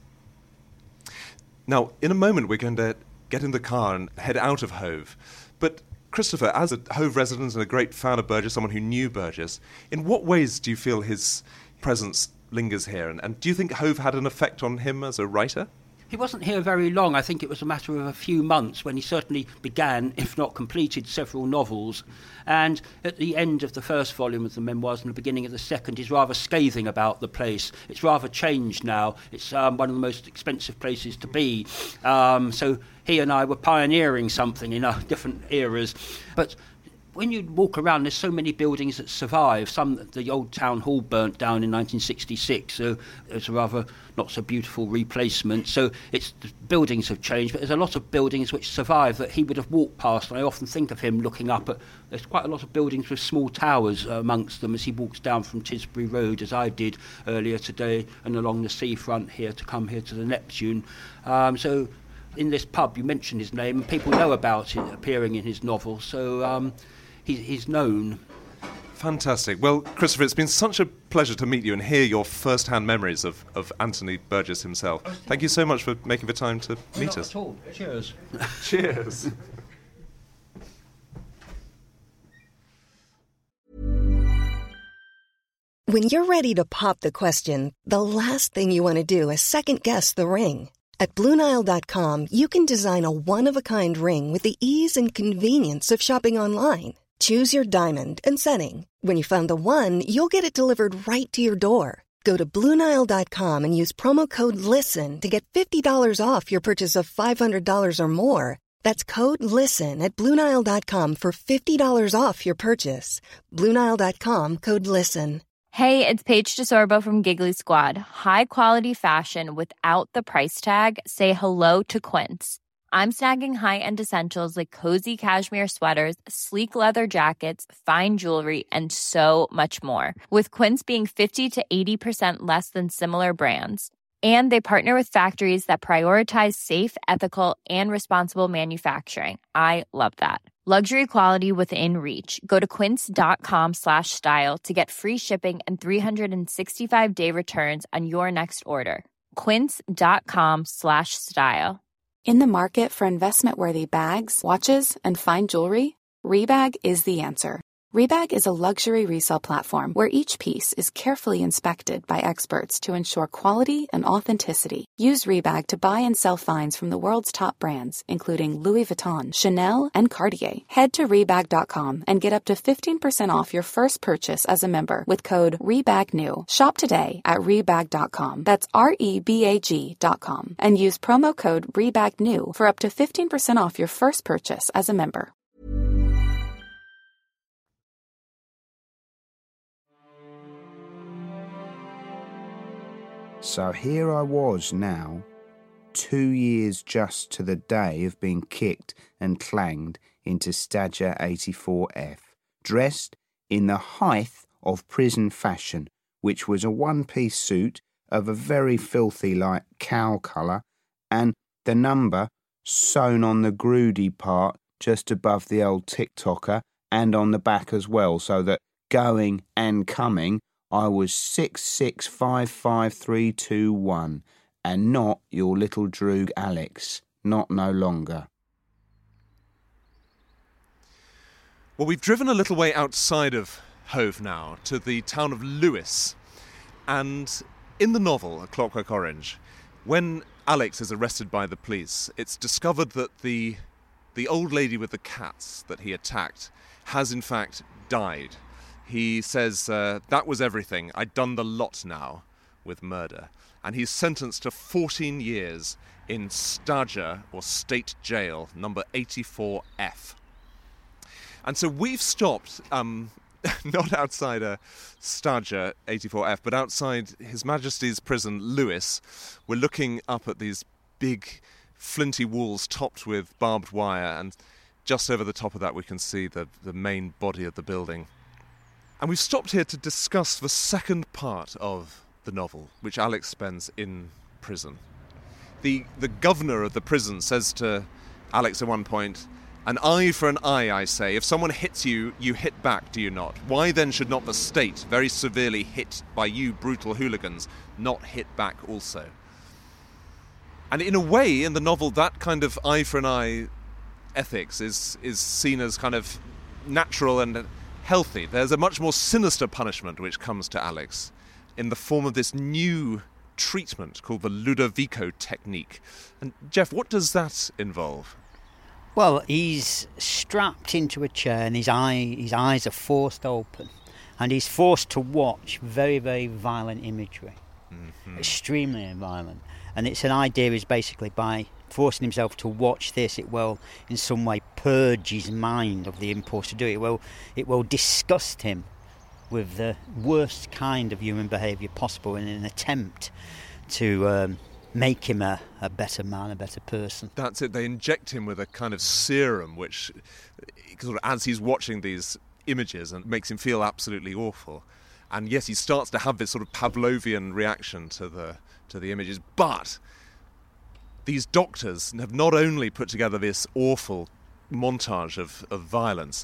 Now, in a moment, we're going to get in the car and head out of Hove. But, Christopher, as a Hove resident and a great fan of Burgess, someone who knew Burgess, in what ways do you feel his presence lingers here? And, and do you think Hove had an effect on him as a writer? He wasn't here very long. I think it was a matter of a few months when he certainly began, if not completed, several novels. And at the end of the first volume of the memoirs and the beginning of the second, he's rather scathing about the place. It's rather changed now. It's um, one of the most expensive places to be. Um, so he and I were pioneering something in uh, different eras. But when you walk around, there's so many buildings that survive. Some, the old town hall burnt down in nineteen sixty-six, so it's a rather not so beautiful replacement. So it's the buildings have changed, but there's a lot of buildings which survive that he would have walked past. And I often think of him looking up at, there's quite a lot of buildings with small towers amongst them as he walks down from Tisbury Road, as I did earlier today, and along the seafront here to come here to the Neptune. Um, so in this pub, you mentioned his name, and people know about it appearing in his novel. So um, he, he's known. Fantastic. Well, Christopher, it's been such a pleasure to meet you and hear your first-hand memories of, of Anthony Burgess himself. Thank you so much for making the time to meet Not us. At all. Cheers. Cheers. When you're ready to pop the question, the last thing you want to do is second-guess the ring. At Blue Nile dot com, you can design a one-of-a-kind ring with the ease and convenience of shopping online. Choose your diamond and setting. When you find the one, you'll get it delivered right to your door. Go to Blue Nile dot com and use promo code LISTEN to get fifty dollars off your purchase of five hundred dollars or more. That's code LISTEN at Blue Nile dot com for fifty dollars off your purchase. Blue Nile dot com, code LISTEN. Hey, it's Paige DeSorbo from Giggly Squad. High quality fashion without the price tag. Say hello to Quince. I'm snagging high-end essentials like cozy cashmere sweaters, sleek leather jackets, fine jewelry, and so much more. With Quince being fifty to eighty percent less than similar brands. And they partner with factories that prioritize safe, ethical, and responsible manufacturing. I love that. Luxury quality within reach. Go to quince.com slash style to get free shipping and three sixty-five day returns on your next order. Quince.com slash style. In the market for investment-worthy bags, watches, and fine jewelry, Rebag is the answer. Rebag is a luxury resale platform where each piece is carefully inspected by experts to ensure quality and authenticity. Use Rebag to buy and sell finds from the world's top brands, including Louis Vuitton, Chanel, and Cartier. Head to Rebag dot com and get up to fifteen percent off your first purchase as a member with code REBAGNEW. Shop today at Rebag dot com. That's R E B A G dot com. And use promo code REBAGNEW for up to fifteen percent off your first purchase as a member. So here I was now, two years just to the day of being kicked and clanged into Stager eighty-four F, dressed in the height of prison fashion, which was a one-piece suit of a very filthy like cow colour, and the number sewn on the groody part just above the old tick-tocker and on the back as well, so that going and coming, I was six six five five three two one, and not your little droog Alex, not no longer. Well, we've driven a little way outside of Hove now, to the town of Lewes. And in the novel, A Clockwork Orange, when Alex is arrested by the police, it's discovered that the the old lady with the cats that he attacked has in fact died. He says, uh, that was everything. I'd done the lot now with murder. And he's sentenced to fourteen years in Staja, or State Jail, number eighty-four F. And so we've stopped, um, not outside a Staja eighty-four F, but outside His Majesty's Prison, Lewes. We're looking up at these big flinty walls topped with barbed wire, and just over the top of that we can see the, the main body of the building. And we've stopped here to discuss the second part of the novel, which Alex spends in prison. The the governor of the prison says to Alex at one point, "An eye for an eye, I say. If someone hits you, you hit back, do you not? Why then should not the state, very severely hit by you brutal hooligans, not hit back also?" And in a way, in the novel, that kind of eye for an eye ethics is is seen as kind of natural and healthy. There's a much more sinister punishment which comes to Alex in the form of this new treatment called the Ludovico technique. And Jeff, what does that involve? Well, he's strapped into a chair and his eye, his eyes are forced open, and he's forced to watch very, very violent imagery, mm-hmm. extremely violent. And it's an idea is basically by forcing himself to watch this, it will in some way purge his mind of the impulse to do it. It will, it will disgust him with the worst kind of human behaviour possible in an attempt to um, make him a, a better man, a better person. That's it. They inject him with a kind of serum which, sort of, as he's watching these images, and makes him feel absolutely awful. And yes, he starts to have this sort of Pavlovian reaction to the to the images. But these doctors have not only put together this awful montage of, of violence,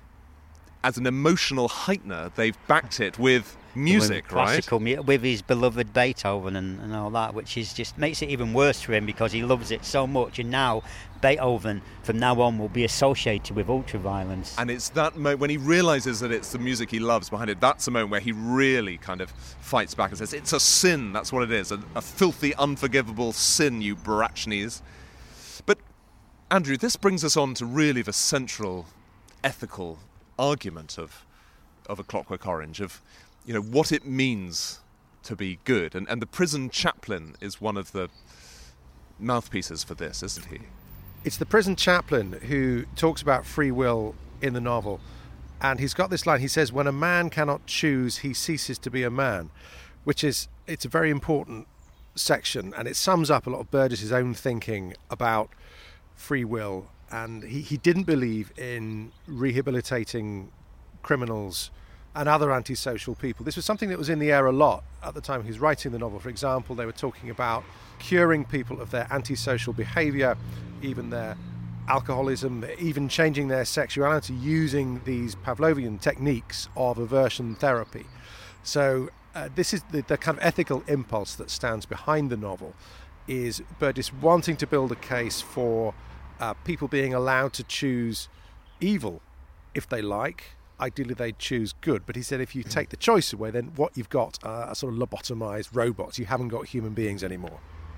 as an emotional heightener, they've backed it with music, with classical, right? Mu- with his beloved Beethoven and, and all that, which is just makes it even worse for him because he loves it so much. And now Beethoven, from now on, will be associated with ultra-violence. And it's that moment when he realises that it's the music he loves behind it, that's the moment where he really kind of fights back and says, it's a sin, that's what it is, a, a filthy, unforgivable sin, you Barachnes. But, Andrew, this brings us on to really the central ethical argument of of A Clockwork Orange, of, you know, what it means to be good. And, and the prison chaplain is one of the mouthpieces for this, isn't he? It's the prison chaplain who talks about free will in the novel. And he's got this line, he says, when a man cannot choose, he ceases to be a man, which is, it's a very important section, and it sums up a lot of Burgess's own thinking about free will. And he, he didn't believe in rehabilitating criminals and other antisocial people. This was something that was in the air a lot at the time he was writing the novel. For example, they were talking about curing people of their antisocial behaviour, even their alcoholism, even changing their sexuality using these Pavlovian techniques of aversion therapy. So uh, this is the, the kind of ethical impulse that stands behind the novel, is Burgess wanting to build a case for uh, people being allowed to choose evil if they like. Ideally, they choose good. But he said if you take the choice away, then what you've got are, are sort of lobotomized robots. You haven't got human beings anymore.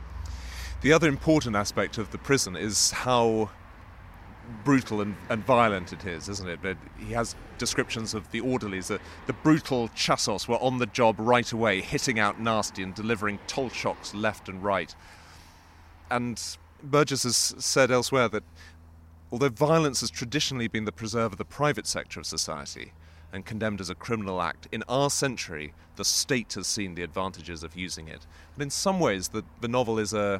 The other important aspect of the prison is how brutal and, and violent it is, isn't it? But he has descriptions of the orderlies. The, the brutal chassos were on the job right away, hitting out nasty and delivering toll shocks left and right. And Burgess has said elsewhere that although violence has traditionally been the preserve of the private sector of society and condemned as a criminal act, in our century, the state has seen the advantages of using it. And in some ways, the, the novel is a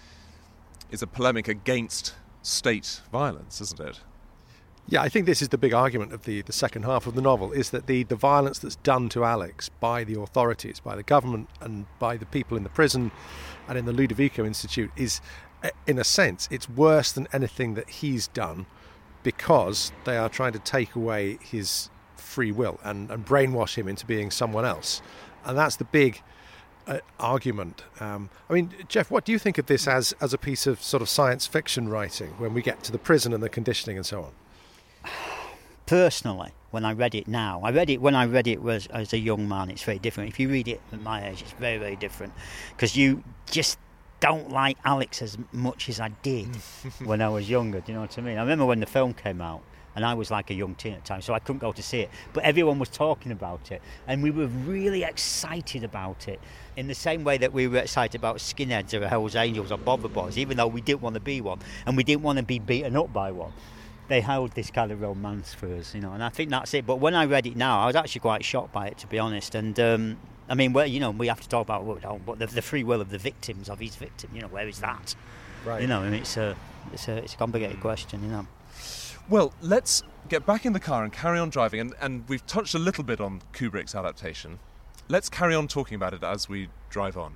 is a polemic against state violence, isn't it? Yeah, I think this is the big argument of the, the second half of the novel, is that the, the violence that's done to Alex by the authorities, by the government and by the people in the prison and in the Ludovico Institute is, in a sense, it's worse than anything that he's done, because they are trying to take away his free will and, and brainwash him into being someone else. And that's the big uh, argument. Um, I mean, Jeff, what do you think of this as, as a piece of sort of science fiction writing when we get to the prison and the conditioning and so on? Personally, when I read it now, I read it when I read it was as a young man, it's very different. If you read it at my age, it's very, very different. Because you just don't like Alex as much as I did when I was younger, do you know what I mean? I remember when the film came out, and I was like a young teen at the time, so I couldn't go to see it. But everyone was talking about it, and we were really excited about it, in the same way that we were excited about skinheads or Hells Angels or Bother Boys, even though we didn't want to be one, and we didn't want to be beaten up by one. They held this kind of romance for us, you know, and I think that's it. But when I read it now, I was actually quite shocked by it, to be honest. And um, I mean, well, you know, we have to talk about what the, the free will of the victims of his victim. You know, where is that? Right. You know, I mean, it's a it's a it's a complicated question. You know. Well, let's get back in the car and carry on driving. And, and we've touched a little bit on Kubrick's adaptation. Let's carry on talking about it as we drive on.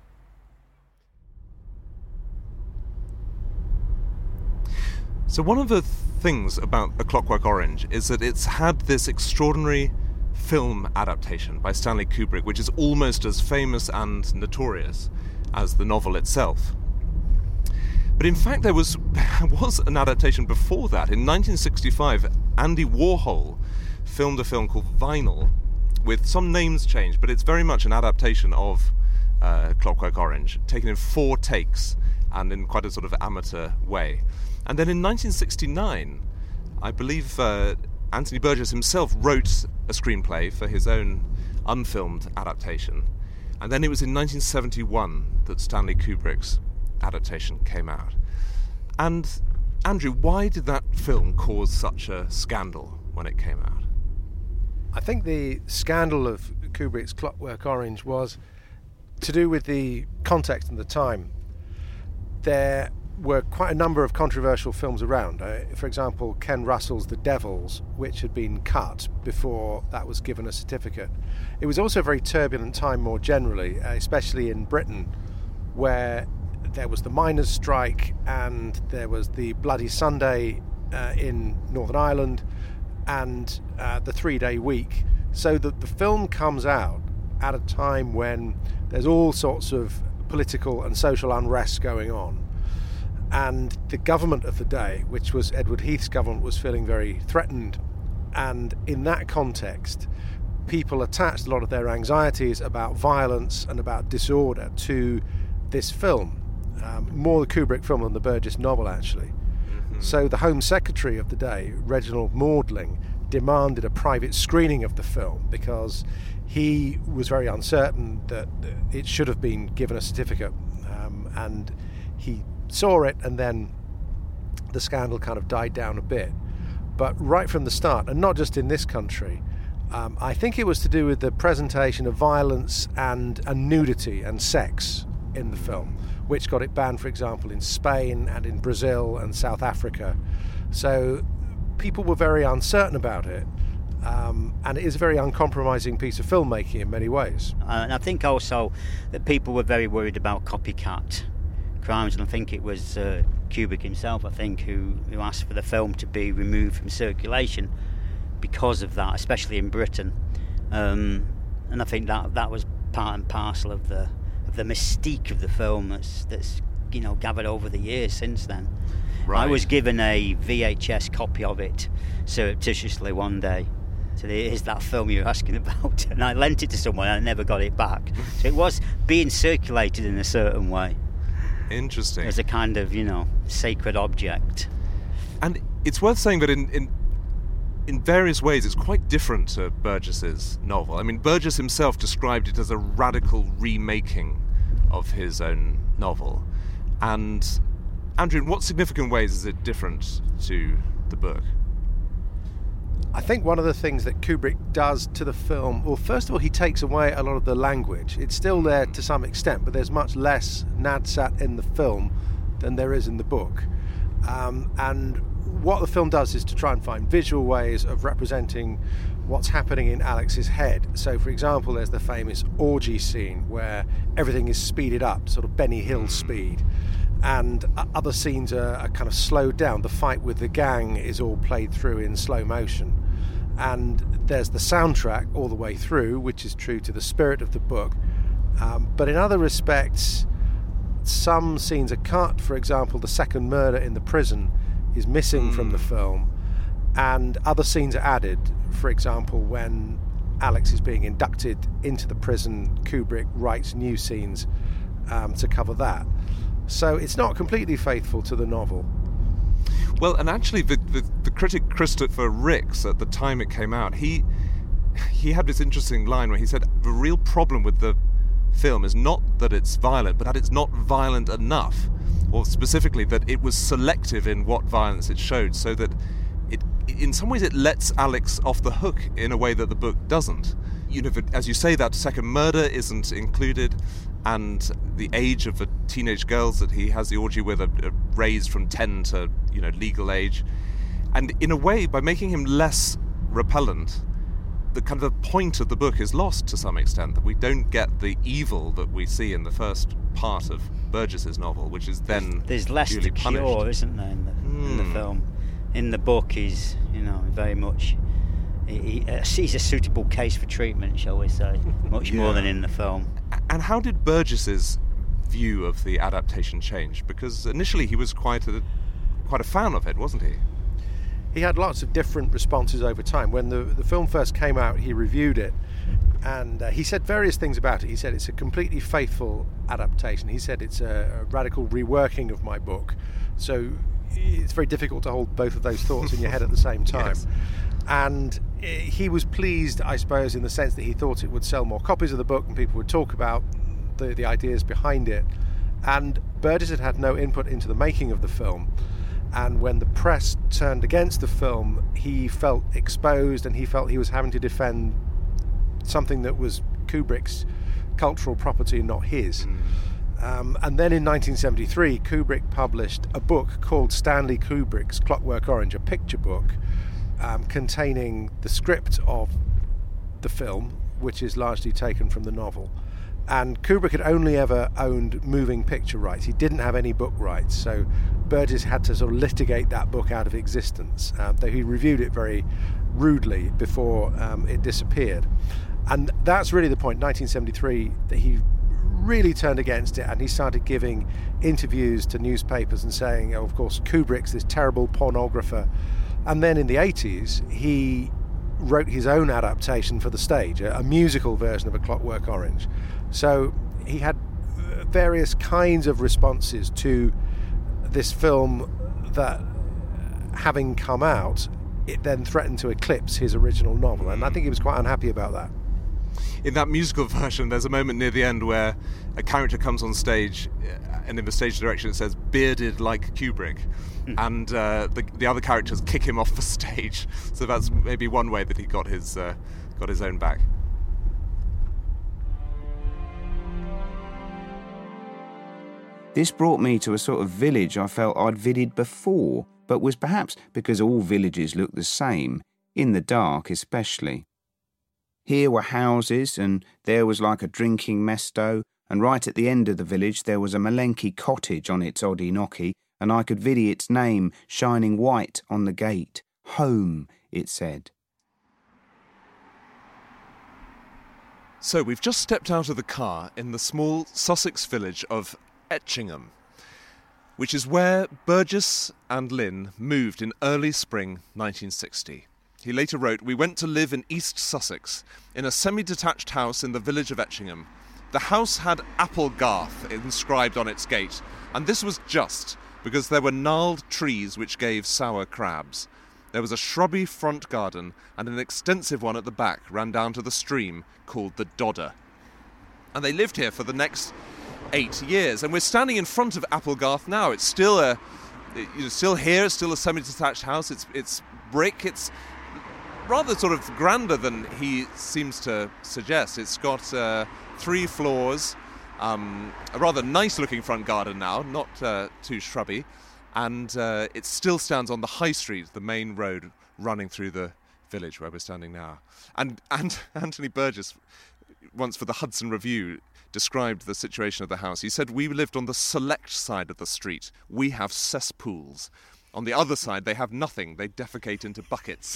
So one of the things about A Clockwork Orange is that it's had this extraordinary film adaptation by Stanley Kubrick, which is almost as famous and notorious as the novel itself. But in fact, there was, there was an adaptation before that. In nineteen sixty-five, Andy Warhol filmed a film called Vinyl, with some names changed, but it's very much an adaptation of uh, Clockwork Orange, taken in four takes and in quite a sort of amateur way. And then in nineteen sixty-nine, I believe uh, Anthony Burgess himself wrote a screenplay for his own unfilmed adaptation. And then it was in nineteen seventy-one that Stanley Kubrick's adaptation came out. And Andrew, why did that film cause such a scandal when it came out? I think the scandal of Kubrick's Clockwork Orange was to do with the context and the time. There were quite a number of controversial films around. Uh, for example, Ken Russell's The Devils, which had been cut before that was given a certificate. It was also a very turbulent time more generally, uh, especially in Britain, where there was the miners' strike and there was the Bloody Sunday uh, in Northern Ireland and uh, the three-day week. So that the film comes out at a time when there's all sorts of political and social unrest going on. And the government of the day, which was Edward Heath's government, was feeling very threatened. And in that context, people attached a lot of their anxieties about violence and about disorder to this film. Um, more the Kubrick film than the Burgess novel, actually. Mm-hmm. So the Home Secretary of the day, Reginald Maudling, demanded a private screening of the film because he was very uncertain that it should have been given a certificate. Um, and he saw it, and then the scandal kind of died down a bit. But right from the start, and not just in this country, um, I think it was to do with the presentation of violence and, and nudity and sex in the film, which got it banned, for example, in Spain and in Brazil and South Africa. So people were very uncertain about it, um, and it is a very uncompromising piece of filmmaking in many ways. Uh, and I think also that people were very worried about copycat crimes, and I think it was uh, Kubrick himself, I think, who, who asked for the film to be removed from circulation because of that, especially in Britain. Um, and I think that that was part and parcel of the of the mystique of the film that's, that's you know, gathered over the years since then. Right. I was given a V H S copy of it surreptitiously one day. So here's that film you're asking about, and I lent it to someone and I never got it back. So it was being circulated in a certain way. Interesting. As a kind of, you know, sacred object. And it's worth saying that in, in in various ways it's quite different to Burgess's novel. I mean, Burgess himself described it as a radical remaking of his own novel. And Andrew, in what significant ways is it different to the book? I think one of the things that Kubrick does to the film, well, first of all, he takes away a lot of the language. It's still there to some extent, but there's much less Nadsat in the film than there is in the book. Um, and what the film does is to try and find visual ways of representing what's happening in Alex's head. So, for example, there's the famous orgy scene where everything is speeded up, sort of Benny Hill speed. And other scenes are, are kind of slowed down. The fight with the gang is all played through in slow motion. And there's the soundtrack all the way through, which is true to the spirit of the book. Um, but in other respects, some scenes are cut. For example, the second murder in the prison is missing mm. from the film, and other scenes are added. For example, when Alex is being inducted into the prison, Kubrick writes new scenes um, to cover that. So it's not completely faithful to the novel. Well, and actually, the, the, the critic Christopher Ricks, at the time it came out, he he had this interesting line where he said the real problem with the film is not that it's violent, but that it's not violent enough, or specifically that it was selective in what violence it showed, so that it, in some ways, it lets Alex off the hook in a way that the book doesn't. You know, as you say, that second murder isn't included, and the age of the teenage girls that he has the orgy with are, are raised from ten to, you know, legal age. And in a way, by making him less repellent, the kind of the point of the book is lost to some extent, that we don't get the evil that we see in the first part of Burgess's novel, which is then there's less to punished. cure, isn't there, in the, mm. in the film. In the book, he's, you know, very much he, he, uh, he's a suitable case for treatment, shall we say, much yeah. more than in the film. And how did Burgess's view of the adaptation change? Because initially he was quite a quite a fan of it, wasn't he? He had lots of different responses over time. When the, the film first came out, he reviewed it, and uh, he said various things about it. He said it's a completely faithful adaptation. He said it's a, a radical reworking of my book. So it's very difficult to hold both of those thoughts in your head at the same time. Yes. And he was pleased, I suppose, in the sense that he thought it would sell more copies of the book and people would talk about the, the ideas behind it. And Burgess had had no input into the making of the film. And when the press turned against the film, he felt exposed, and he felt he was having to defend something that was Kubrick's cultural property and not his. Mm. Um, and then in nineteen seventy-three, Kubrick published a book called Stanley Kubrick's Clockwork Orange, a picture book um, containing the script of the film, which is largely taken from the novel. And Kubrick had only ever owned moving picture rights. He didn't have any book rights, so Burgess had to sort of litigate that book out of existence, um, though he reviewed it very rudely before um, it disappeared. And that's really the point, nineteen seventy-three, that he really turned against it, and he started giving interviews to newspapers and saying, oh, of course, Kubrick's this terrible pornographer. And then in the eighties, he wrote his own adaptation for the stage, a, a musical version of A Clockwork Orange. So he had various kinds of responses to this film that, having come out, it then threatened to eclipse his original novel, and I think he was quite unhappy about that. In that musical version, there's a moment near the end where a character comes on stage, and in the stage direction it says, bearded like Kubrick, mm. and uh, the, the other characters kick him off the stage. So that's maybe one way that he got his uh, got his own back. This brought me to a sort of village I felt I'd visited before, but was perhaps because all villages look the same, in the dark especially. Here were houses, and there was like a drinking mesto, and right at the end of the village there was a Malenki cottage on its oddie-knocky, and I could viddy its name shining white on the gate. Home, it said. So we've just stepped out of the car in the small Sussex village of Etchingham, which is where Burgess and Lynn moved in early spring nineteen sixty. He later wrote, "We went to live in East Sussex, in a semi-detached house in the village of Etchingham. The house had Applegarth inscribed on its gate, and this was just because there were gnarled trees which gave sour crabs. There was a shrubby front garden, and an extensive one at the back ran down to the stream called the Dodder. And they lived here for the next eight years. And we're standing in front of Applegarth now. It's still a, you know, still here. It's still a semi-detached house. It's it's brick. It's rather sort of grander than he seems to suggest. It's got uh, three floors, um, a rather nice-looking front garden now, not uh, too shrubby, and uh, it still stands on the High Street, the main road running through the village where we're standing now. And and Anthony Burgess, once for the Hudson Review, described the situation of the house. He said, "We lived on the select side of the street. We have cesspools." On the other side, they have nothing. They defecate into buckets.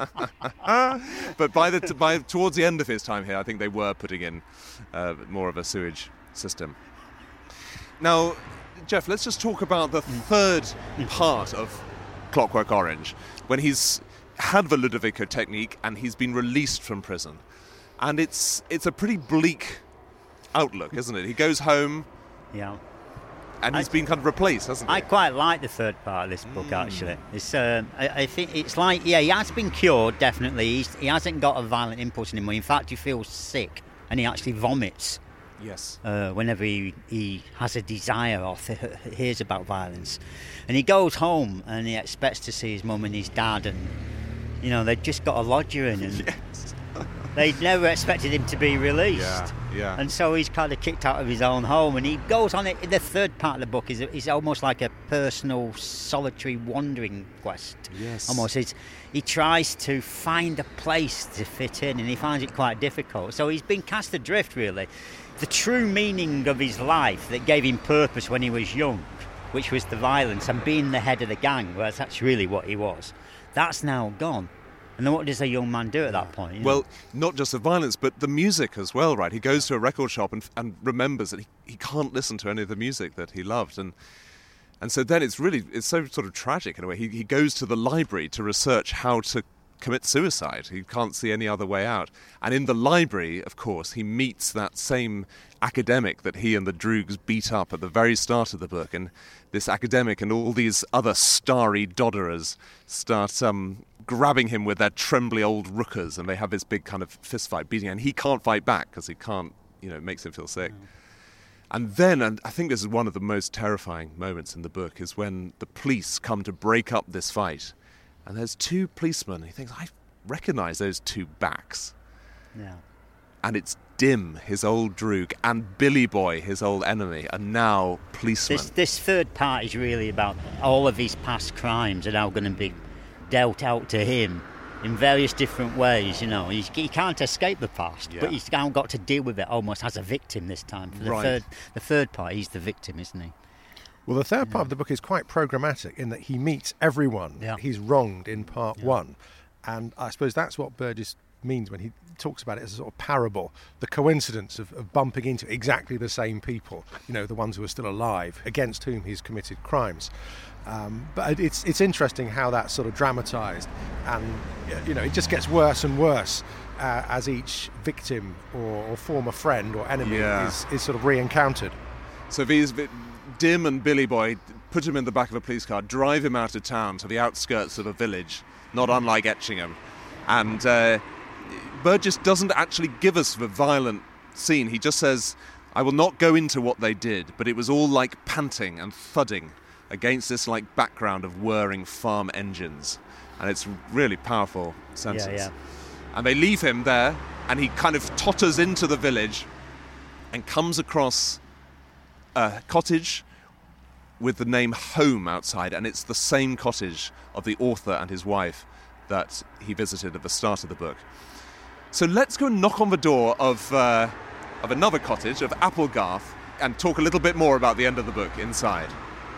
But by the t- by towards the end of his time here, I think they were putting in uh, more of a sewage system. Now, Jeff, let's just talk about the third part of Clockwork Orange, when he's had the Ludovico technique and he's been released from prison. And it's it's a pretty bleak outlook, isn't it? He goes home... Yeah. And he's I, been kind of replaced, hasn't he? I quite like the third part of this book, mm. actually. It's, um, I, I think it's like, yeah, he has been cured, definitely. He's, he hasn't got a violent impulse anymore. In fact, he feels sick, and he actually vomits. Yes. Uh, whenever he, he has a desire or th- hears about violence. And he goes home, and he expects to see his mum and his dad, and, you know, they've just got a lodger in, and yes. they never expected him to be released. Yeah. Yeah. And so he's kind of kicked out of his own home, and he goes on it. The third part of the book is is almost like a personal, solitary wandering quest. Yes. Almost, it's, he tries to find a place to fit in, and he finds it quite difficult. So he's been cast adrift, really. The true meaning of his life that gave him purpose when he was young, which was the violence and being the head of the gang, whereas that's really what he was, that's now gone. And then what does a young man do at that point? You know? Well, not just the violence, but the music as well, right? He goes to a record shop and, and remembers that he, he can't listen to any of the music that he loved. And and so then it's really, it's so sort of tragic in a way. He, he goes to the library to research how to commit suicide. He can't see any other way out. And in the library, of course, he meets that same academic that he and the Droogs beat up at the very start of the book. And this academic and all these other starry dodderers start... Um, grabbing him with their trembly old rookers, and they have this big kind of fist fight beating, and he can't fight back because he can't, you know, it makes him feel sick. Mm. And then, and I think this is one of the most terrifying moments in the book, is when the police come to break up this fight, and there's two policemen, and he thinks, I recognise those two backs. Yeah. And it's Dim, his old Droog, and Billy Boy, his old enemy, are now policemen. This, this third part is really about all of his past crimes are now going to be dealt out to him in various different ways. You know, he's, he can't escape the past, yeah. but he's now got to deal with it almost as a victim this time. For the right. third, the third part, he's the victim, isn't he? Well, the third yeah. part of the book is quite programmatic in that he meets everyone yeah. he's wronged in part yeah. one, and I suppose that's what Burgess means when he talks about it as a sort of parable, the coincidence of, of bumping into exactly the same people, you know, the ones who are still alive, against whom he's committed crimes. Um, but it's it's interesting how that's sort of dramatised, and you know it just gets worse and worse uh, as each victim or, or former friend or enemy yeah. is, is sort of re-encountered. So these Dim and Billy Boy put him in the back of a police car, drive him out of town to the outskirts of a village, not unlike Etchingham, and uh, Burgess doesn't actually give us the violent scene. He just says, "I will not go into what they did, but it was all like panting and thudding against this like background of whirring farm engines," and it's really powerful sentence. Yeah, yeah. And they leave him there, and he kind of totters into the village and comes across a cottage with the name Home outside, and it's the same cottage of the author and his wife that he visited at the start of the book. So let's go and knock on the door of uh, of another cottage, of Applegarth, and talk a little bit more about the end of the book inside.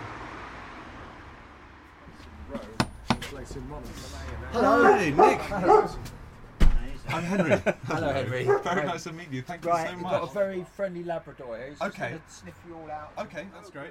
Hello. Hey, Nick. Hello. I'm Henry. Hello, Henry. Very nice to meet you. Thank right, you so you've much. got a very friendly Labrador here. He's just Okay. going to sniff you all out. Okay, that's great.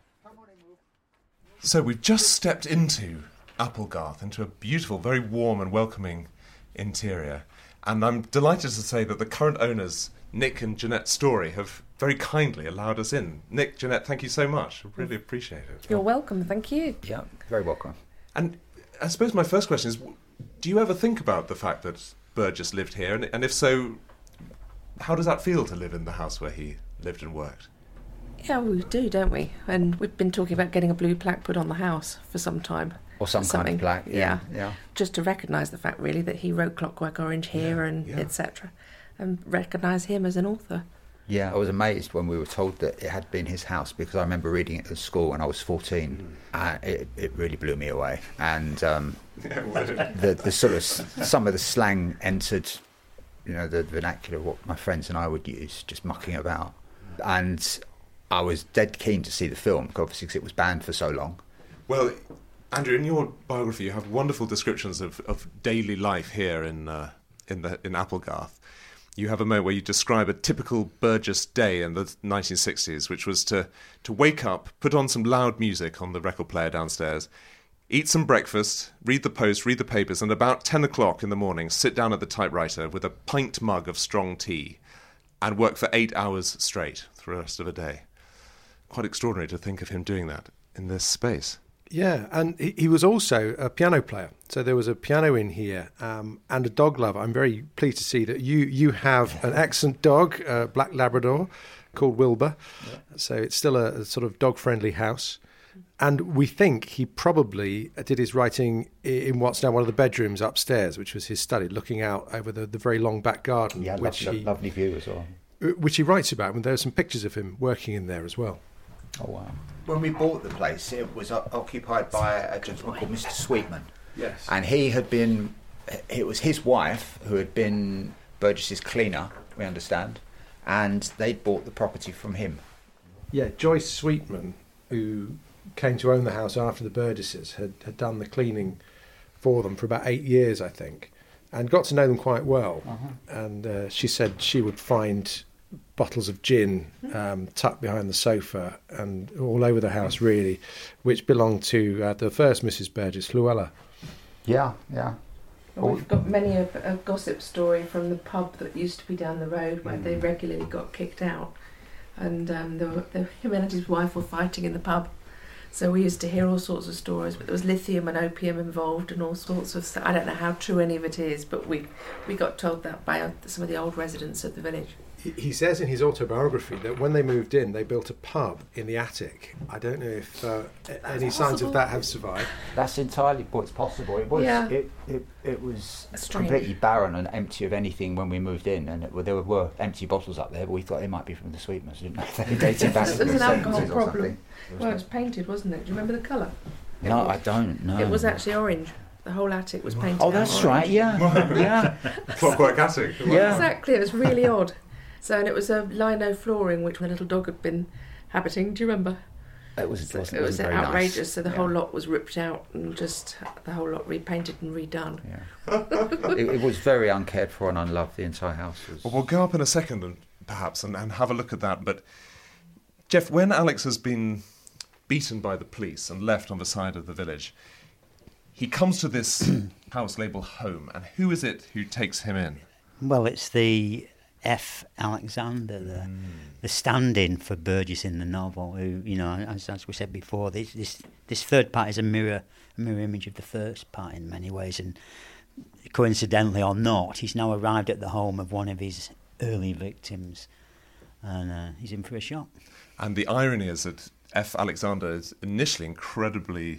So we've just stepped into Applegarth, into a beautiful, very warm and welcoming interior. And I'm delighted to say that the current owners, Nick and Jeanette Story, have very kindly allowed us in. Nick, Jeanette, thank you so much. I really appreciate it. You're welcome, thank you. Yeah, very welcome. And I suppose my first question is, do you ever think about the fact that Burgess lived here? And, and if so, how does that feel to live in the house where he lived and worked? Yeah, we do, don't we? And we've been talking about getting a blue plaque put on the house for some time. Or some Something. kind of plaque. Yeah, yeah. yeah. Just to recognise the fact, really, that he wrote Clockwork Orange here Yeah, and yeah. et cetera, and recognise him as an author. Yeah, I was amazed when we were told that it had been his house, because I remember reading it at school when I was fourteen. Mm. And it, it really blew me away. And um, the, the sort of some of the slang entered, you know, the vernacular of what my friends and I would use, just mucking about. And I was dead keen to see the film, obviously, because it was banned for so long. Well, Andrew, in your biography, you have wonderful descriptions of, of daily life here in uh, in the in Applegarth. You have a moment where you describe a typical Burgess day in the nineteen sixties, which was to, to wake up, put on some loud music on the record player downstairs, eat some breakfast, read the Post, read the papers, and about ten o'clock in the morning, sit down at the typewriter with a pint mug of strong tea and work for eight hours straight for the rest of a day. Quite extraordinary to think of him doing that in this space. Yeah, and he, he was also a piano player. So there was a piano in here um, and a dog lover. I'm very pleased to see that you you have an excellent dog, a black Labrador, called Wilbur. Yeah. So it's still a, a sort of dog-friendly house. And we think he probably did his writing in what's now one of the bedrooms upstairs, which was his study, looking out over the, the very long back garden. Yeah, which lovely, he, lovely view as well. Which he writes about, and there are some pictures of him working in there as well. Oh, wow. When we bought the place, it was occupied by a gentleman called Mister Sweetman. Yes. And he had been, it was his wife who had been Burgess's cleaner, we understand, and they'd bought the property from him. Yeah, Joyce Sweetman, who came to own the house after the Burgesses, had, had done the cleaning for them for about eight years, I think, and got to know them quite well. Uh-huh. And uh, she said she would find bottles of gin um, tucked behind the sofa and all over the house, really, which belonged to uh, the first Missus Burgess, Llewellyn. Yeah, yeah. Well, we've got many a, a gossip story from the pub that used to be down the road where mm. they regularly got kicked out, and um, the, the, him and his wife were fighting in the pub. So we used to hear all sorts of stories, but there was lithium and opium involved and all sorts of stuff. I don't know how true any of it is, but we we got told that by some of the old residents of the village. He says in his autobiography that when they moved in, they built a pub in the attic. I don't know if uh, any signs of that have survived. That's entirely, but it's possible. It was, yeah. it, it, it was Strange. completely barren and empty of anything when we moved in, and it, well, there were empty bottles up there, but we thought they might be from the Sweetmans. Didn't know if they dated back to the It was an alcohol seventies or problem. something. It Well, it was painted, wasn't it? Do you remember the colour? No, I don't know. It was actually orange. The whole attic was painted. Oh, that's orange. right. Yeah, yeah. Clockwork attic. Yeah. Exactly. It was really odd. So, and it was a lino flooring which the little dog had been habiting. Do you remember? It was. So It, it was very outrageous. Nice. So the yeah. whole lot was ripped out and just the whole lot repainted and redone. Yeah. it, it was very uncared for and unloved. The entire house was. Well, we'll go up in a second and perhaps and, and have a look at that. But Jeff, when Alex has been beaten by the police and left on the side of the village, he comes to this house labelled home, and who is it who takes him in? Well, it's the F. Alexander, the mm. the stand-in for Burgess in the novel. Who, you know, as, as we said before, this this this third part is a mirror a mirror image of the first part in many ways, and coincidentally or not, he's now arrived at the home of one of his early victims, and uh, he's in for a shock. And the irony is that F. Alexander is initially incredibly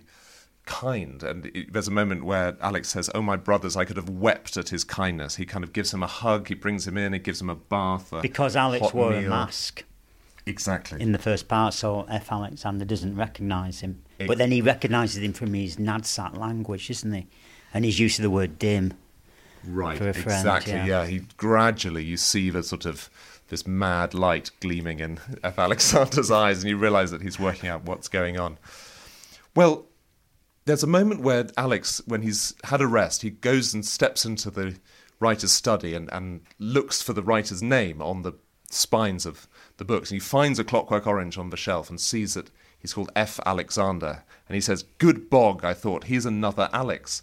kind, and it, there's a moment where Alex says, "Oh, my brothers, I could have wept at his kindness." He kind of gives him a hug, he brings him in, he gives him a bath, a because Alex hot wore meal. a mask exactly in the first part, so F. Alexander doesn't recognise him, it, but then he recognises him from his Nadsat language, isn't he, and his use of the word dim right for a friend. Exactly, yeah. yeah. He gradually, you see the sort of this mad light gleaming in F. Alexander's eyes, and you realise that he's working out what's going on. Well, there's a moment where Alex, when he's had a rest, he goes and steps into the writer's study and, and looks for the writer's name on the spines of the books. And he finds a Clockwork Orange on the shelf and sees that he's called F. Alexander. And he says, "Good bog," I thought, "he's another Alex."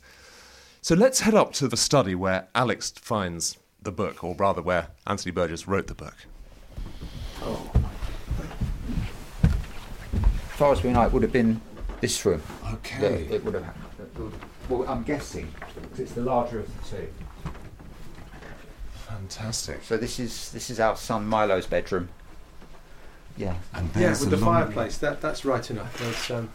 So let's head up to the study where Alex finds the book, or rather where Anthony Burgess wrote the book. Oh. As far as we know, it would have been this room. Okay. It would have happened. Well, I'm guessing, because it's the larger of the two. Fantastic. So this is this is our son Milo's bedroom. Yeah. And Yeah, there's with the long... fireplace. That that's right enough. There's, um...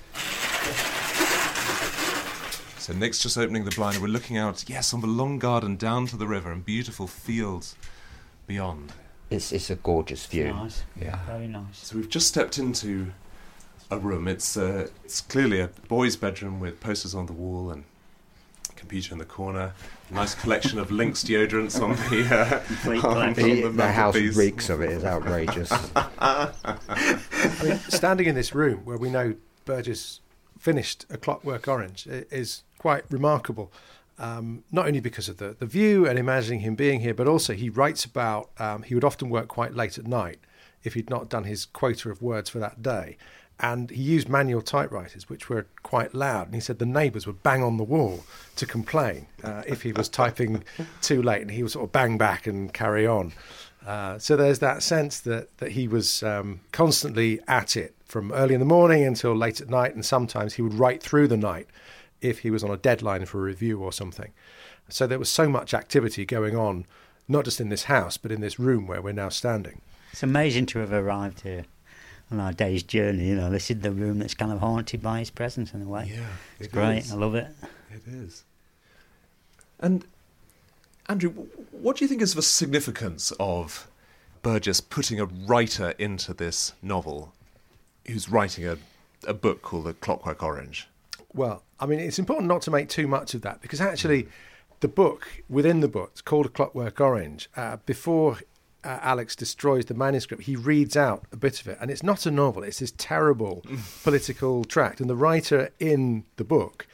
So Nick's just opening the blind, and we're looking out, yes, on the long garden down to the river and beautiful fields beyond. It's it's a gorgeous view. It's nice. Yeah. Very nice. So we've just stepped into a room. It's uh, it's clearly a boy's bedroom with posters on the wall and a computer in the corner. A nice collection of Lynx deodorants on the uh, on, on The, the, the house mantelpiece. reeks of it. Is outrageous. I mean, standing in this room where we know Burgess finished A Clockwork Orange is quite remarkable. Um, not only because of the, the view and imagining him being here, but also he writes about um, he would often work quite late at night if he'd not done his quota of words for that day. And he used manual typewriters, which were quite loud. And he said the neighbours would bang on the wall to complain uh, if he was typing too late, and he would sort of bang back and carry on. Uh, so there's that sense that, that he was um, constantly at it from early in the morning until late at night, and sometimes he would write through the night if he was on a deadline for a review or something. So there was so much activity going on, not just in this house, but in this room where we're now standing. It's amazing to have arrived here on our day's journey. You know, this is the room that's kind of haunted by his presence in a way. Yeah, it's it great. is. I love it. It is. And Andrew, what do you think is the significance of Burgess putting a writer into this novel who's writing a, a book called A Clockwork Orange? Well, I mean, it's important not to make too much of that, because actually the book, within the book, it's called A Clockwork Orange. Uh, before uh, Alex destroys the manuscript, he reads out a bit of it, and it's not a novel, it's this terrible political tract. And the writer in the book,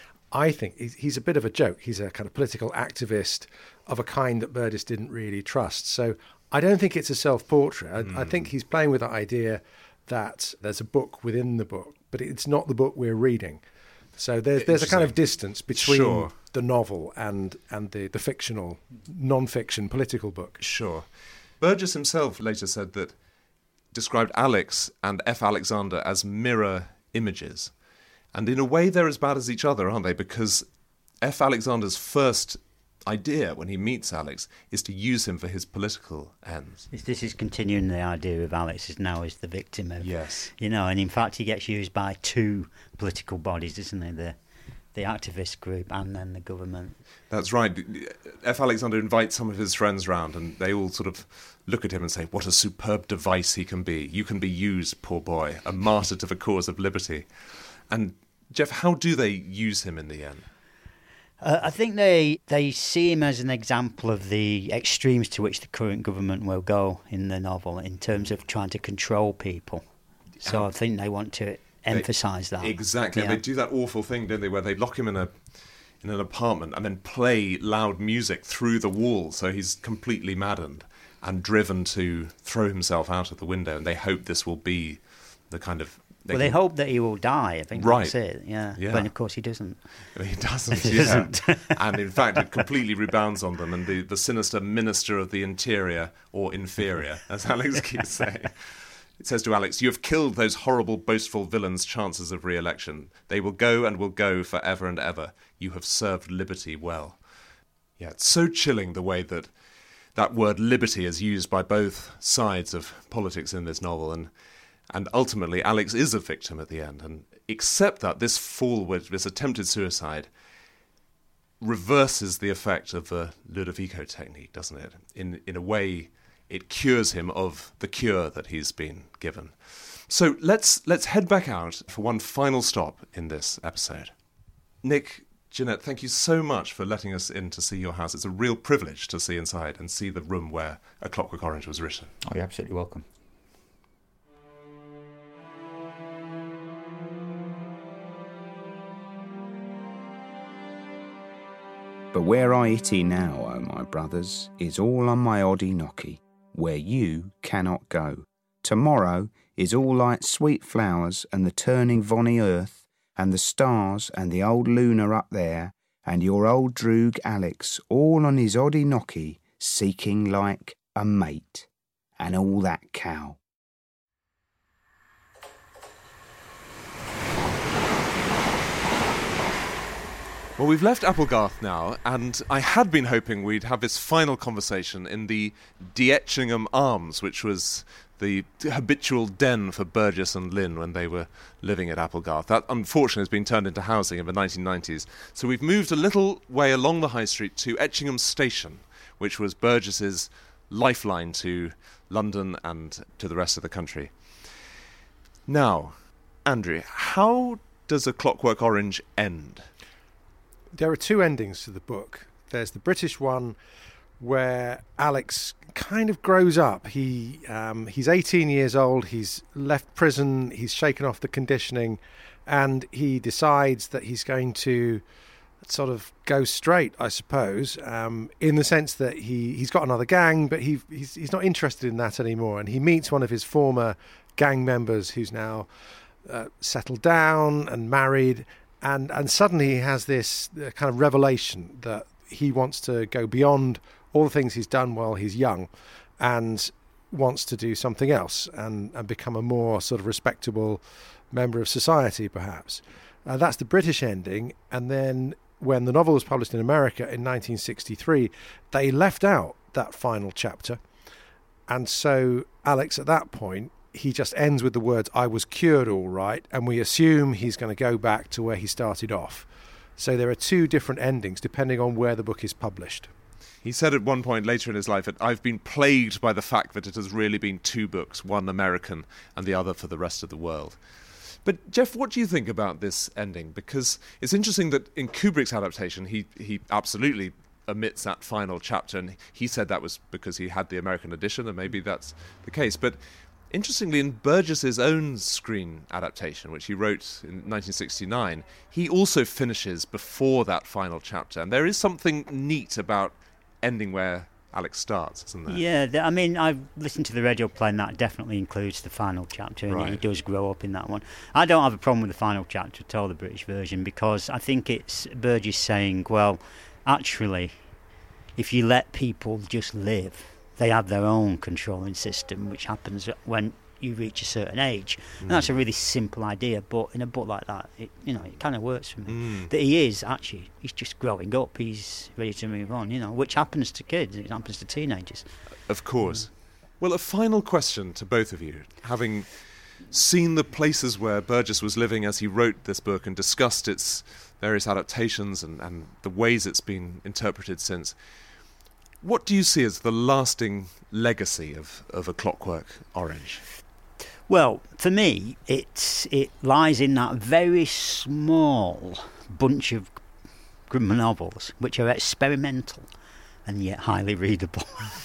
I think he's, he's a bit of a joke. He's a kind of political activist of a kind that Burgess didn't really trust. So I don't think it's a self-portrait. I, mm. I think he's playing with the idea that there's a book within the book, but it's not the book we're reading. So there's there's a kind of distance between sure. the novel and, and the, the fictional, non-fiction political book. Sure. Burgess himself later said that, described Alex and F. Alexander as mirror images. And in a way they're as bad as each other, aren't they? Because F. Alexander's first idea when he meets Alex is to use him for his political ends. This is continuing the idea of Alex as now as the victim of, yes, you know, and in fact he gets used by two political bodies, isn't he? The the activist group and then the government. That's right. F. Alexander invites some of his friends round, and they all sort of look at him and say, what a superb device he can be. You can be used, poor boy, a martyr to the cause of liberty. And Jeff, how do they use him in the end? Uh, I think they they see him as an example of the extremes to which the current government will go in the novel in terms of trying to control people. So I think they want to emphasise that. Exactly. Yeah. They do that awful thing, don't they, where they lock him in a in an apartment and then play loud music through the wall so he's completely maddened and driven to throw himself out of the window, and they hope this will be the kind of... They well, they can... hope that he will die. I think right. that's it. Yeah. yeah. But of course he doesn't. He doesn't. he yeah. doesn't. And in fact, it completely rebounds on them. And the, the sinister Minister of the Interior, or Inferior, as Alex keeps saying, it says to Alex, "You have killed those horrible, boastful villains' chances of re-election. They will go and will go forever and ever. You have served liberty well." Yeah, it's so chilling the way that that word liberty is used by both sides of politics in this novel, and. And ultimately, Alex is a victim at the end. And except that this fall, with this attempted suicide, reverses the effect of the Ludovico technique, doesn't it? In in a way, it cures him of the cure that he's been given. So let's let's head back out for one final stop in this episode. Nick, Jeanette, thank you so much for letting us in to see your house. It's a real privilege to see inside and see the room where A Clockwork Orange was written. Oh, you're absolutely welcome. But where I itty now, O my brothers, is all on my oddy knocky, where you cannot go. Tomorrow is all like sweet flowers and the turning vonny earth, and the stars and the old Luna up there, and your old droog Alex all on his oddy knocky, seeking like a mate, and all that cow. Well, we've left Applegarth now, and I had been hoping we'd have this final conversation in the D'Etchingham Arms, which was the habitual den for Burgess and Lynn when they were living at Applegarth. That, unfortunately, has been turned into housing in the nineteen nineties. So we've moved a little way along the high street to Etchingham Station, which was Burgess's lifeline to London and to the rest of the country. Now, Andrew, how does A Clockwork Orange end? There are two endings to the book. There's the British one where Alex kind of grows up. He um, he's eighteen years old. He's left prison. He's shaken off the conditioning, and he decides that he's going to sort of go straight, I suppose, um, in the sense that he, he's got another gang, but he he's, he's not interested in that anymore. And he meets one of his former gang members who's now uh, settled down and married, and, and suddenly he has this uh, kind of revelation that he wants to go beyond all the things he's done while he's young and wants to do something else and, and become a more sort of respectable member of society, perhaps. Uh, that's the British ending. And then when the novel was published in America in nineteen sixty-three, they left out that final chapter. And so Alex, at that point, he just ends with the words, "I was cured all right," and we assume he's going to go back to where he started off. So there are two different endings depending on where the book is published. He said at one point later in his life that I've been plagued by the fact that it has really been two books, one American and the other for the rest of the world. But, Jeff, what do you think about this ending? Because it's interesting that in Kubrick's adaptation, he, he absolutely omits that final chapter, and he said that was because he had the American edition, and maybe that's the case. But interestingly, in Burgess's own screen adaptation, which he wrote in nineteen sixty-nine, he also finishes before that final chapter. And there is something neat about ending where Alex starts, isn't there? Yeah, the, I mean, I've listened to the radio play, and that definitely includes the final chapter, and Right. he does grow up in that one. I don't have a problem with the final chapter at all, the British version, because I think it's Burgess saying, well, actually, if you let people just live, they have their own controlling system, which happens when you reach a certain age. Mm. And that's a really simple idea, but in a book like that, it, you know, it kind of works for me. Mm. That he is actually, he's just growing up, he's ready to move on, you know, which happens to kids, it happens to teenagers. Of course. Well, a final question to both of you. Having seen the places where Burgess was living as he wrote this book and discussed its various adaptations and, and the ways it's been interpreted since, what do you see as the lasting legacy of, of A Clockwork Orange? Well, for me, it's it lies in that very small bunch of Grimm novels, which are experimental and yet highly readable.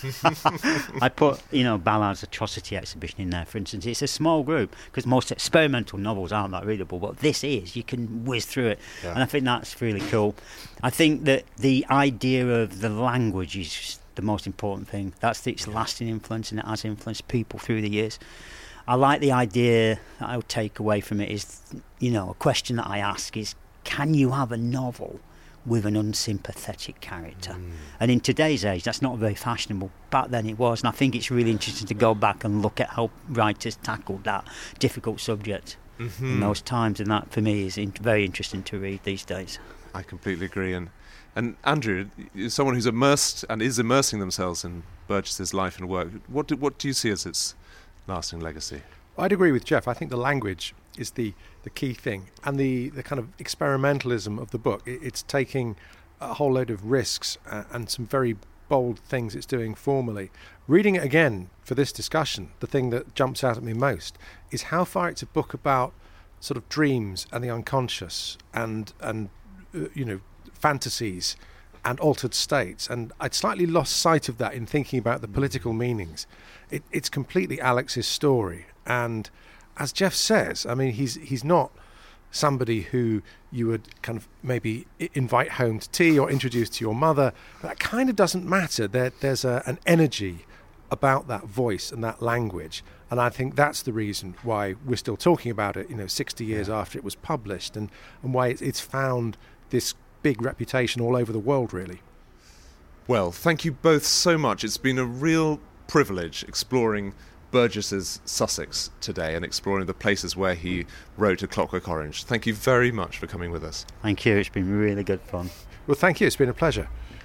I put, you know, Ballard's Atrocity Exhibition in there, for instance. It's a small group, because most experimental novels aren't that readable, but this is. You can whiz through it, yeah. And I think that's really cool. I think that the idea of the language is the most important thing. That's its lasting influence, and it has influenced people through the years. I like the idea that I would take away from it is, you know, a question that I ask is, can you have a novel with an unsympathetic character? Mm. And in today's age, that's not very fashionable. Back then it was, and I think it's really interesting to go back and look at how writers tackled that difficult subject mm-hmm. in those times, and that, for me, is in- very interesting to read these days. I completely agree. And, and Andrew, as someone who's immersed and is immersing themselves in Burgess's life and work, what do, what do you see as its lasting legacy? I'd agree with Jeff. I think the language is the, the key thing, and the, the kind of experimentalism of the book. It, it's taking a whole load of risks uh, and some very bold things it's doing formally. Reading it again for this discussion, the thing that jumps out at me most is how far it's a book about sort of dreams and the unconscious and and uh, you know, fantasies and altered states. And I'd slightly lost sight of that in thinking about the political meanings. It, it's completely Alex's story, and as Jeff says, I mean, he's he's not somebody who you would kind of maybe invite home to tea or introduce to your mother. That kind of doesn't matter. There, there's a, an energy about that voice and that language, and I think that's the reason why we're still talking about it, you know, sixty years yeah. after it was published, and, and why it's, it's found this big reputation all over the world, really. Well, thank you both so much. It's been a real privilege exploring Burgess's Sussex today and exploring the places where he wrote A Clockwork Orange. Thank you very much for coming with us. Thank you. It's been really good fun. Well, thank you. It's been a pleasure.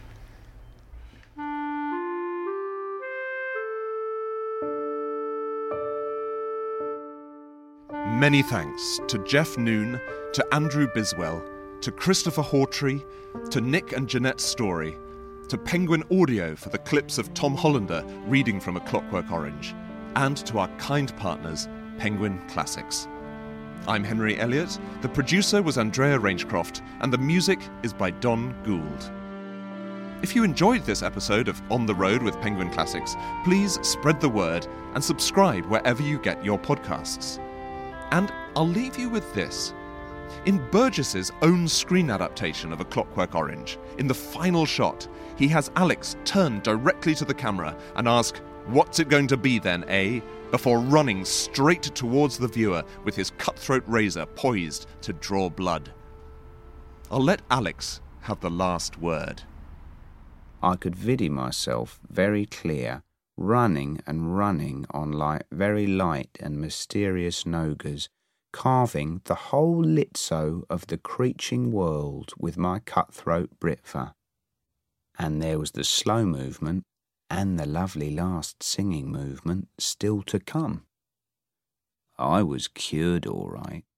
Many thanks to Jeff Noon, to Andrew Biswell, to Christopher Hawtrey, to Nick and Jeanette Story, to Penguin Audio for the clips of Tom Hollander reading from A Clockwork Orange, and to our kind partners, Penguin Classics. I'm Henry Elliott, the producer was Andrea Rangecroft, and the music is by Don Gould. If you enjoyed this episode of On the Road with Penguin Classics, please spread the word and subscribe wherever you get your podcasts. And I'll leave you with this. In Burgess's own screen adaptation of A Clockwork Orange, in the final shot, he has Alex turn directly to the camera and ask, "What's it going to be then, eh?" before running straight towards the viewer with his cutthroat razor poised to draw blood. I'll let Alex have the last word. I could vidi myself very clear, running and running on like very light and mysterious nogas, carving the whole litso of the creaking world with my cutthroat britva. And there was the slow movement and the lovely last singing movement still to come. I was cured all right.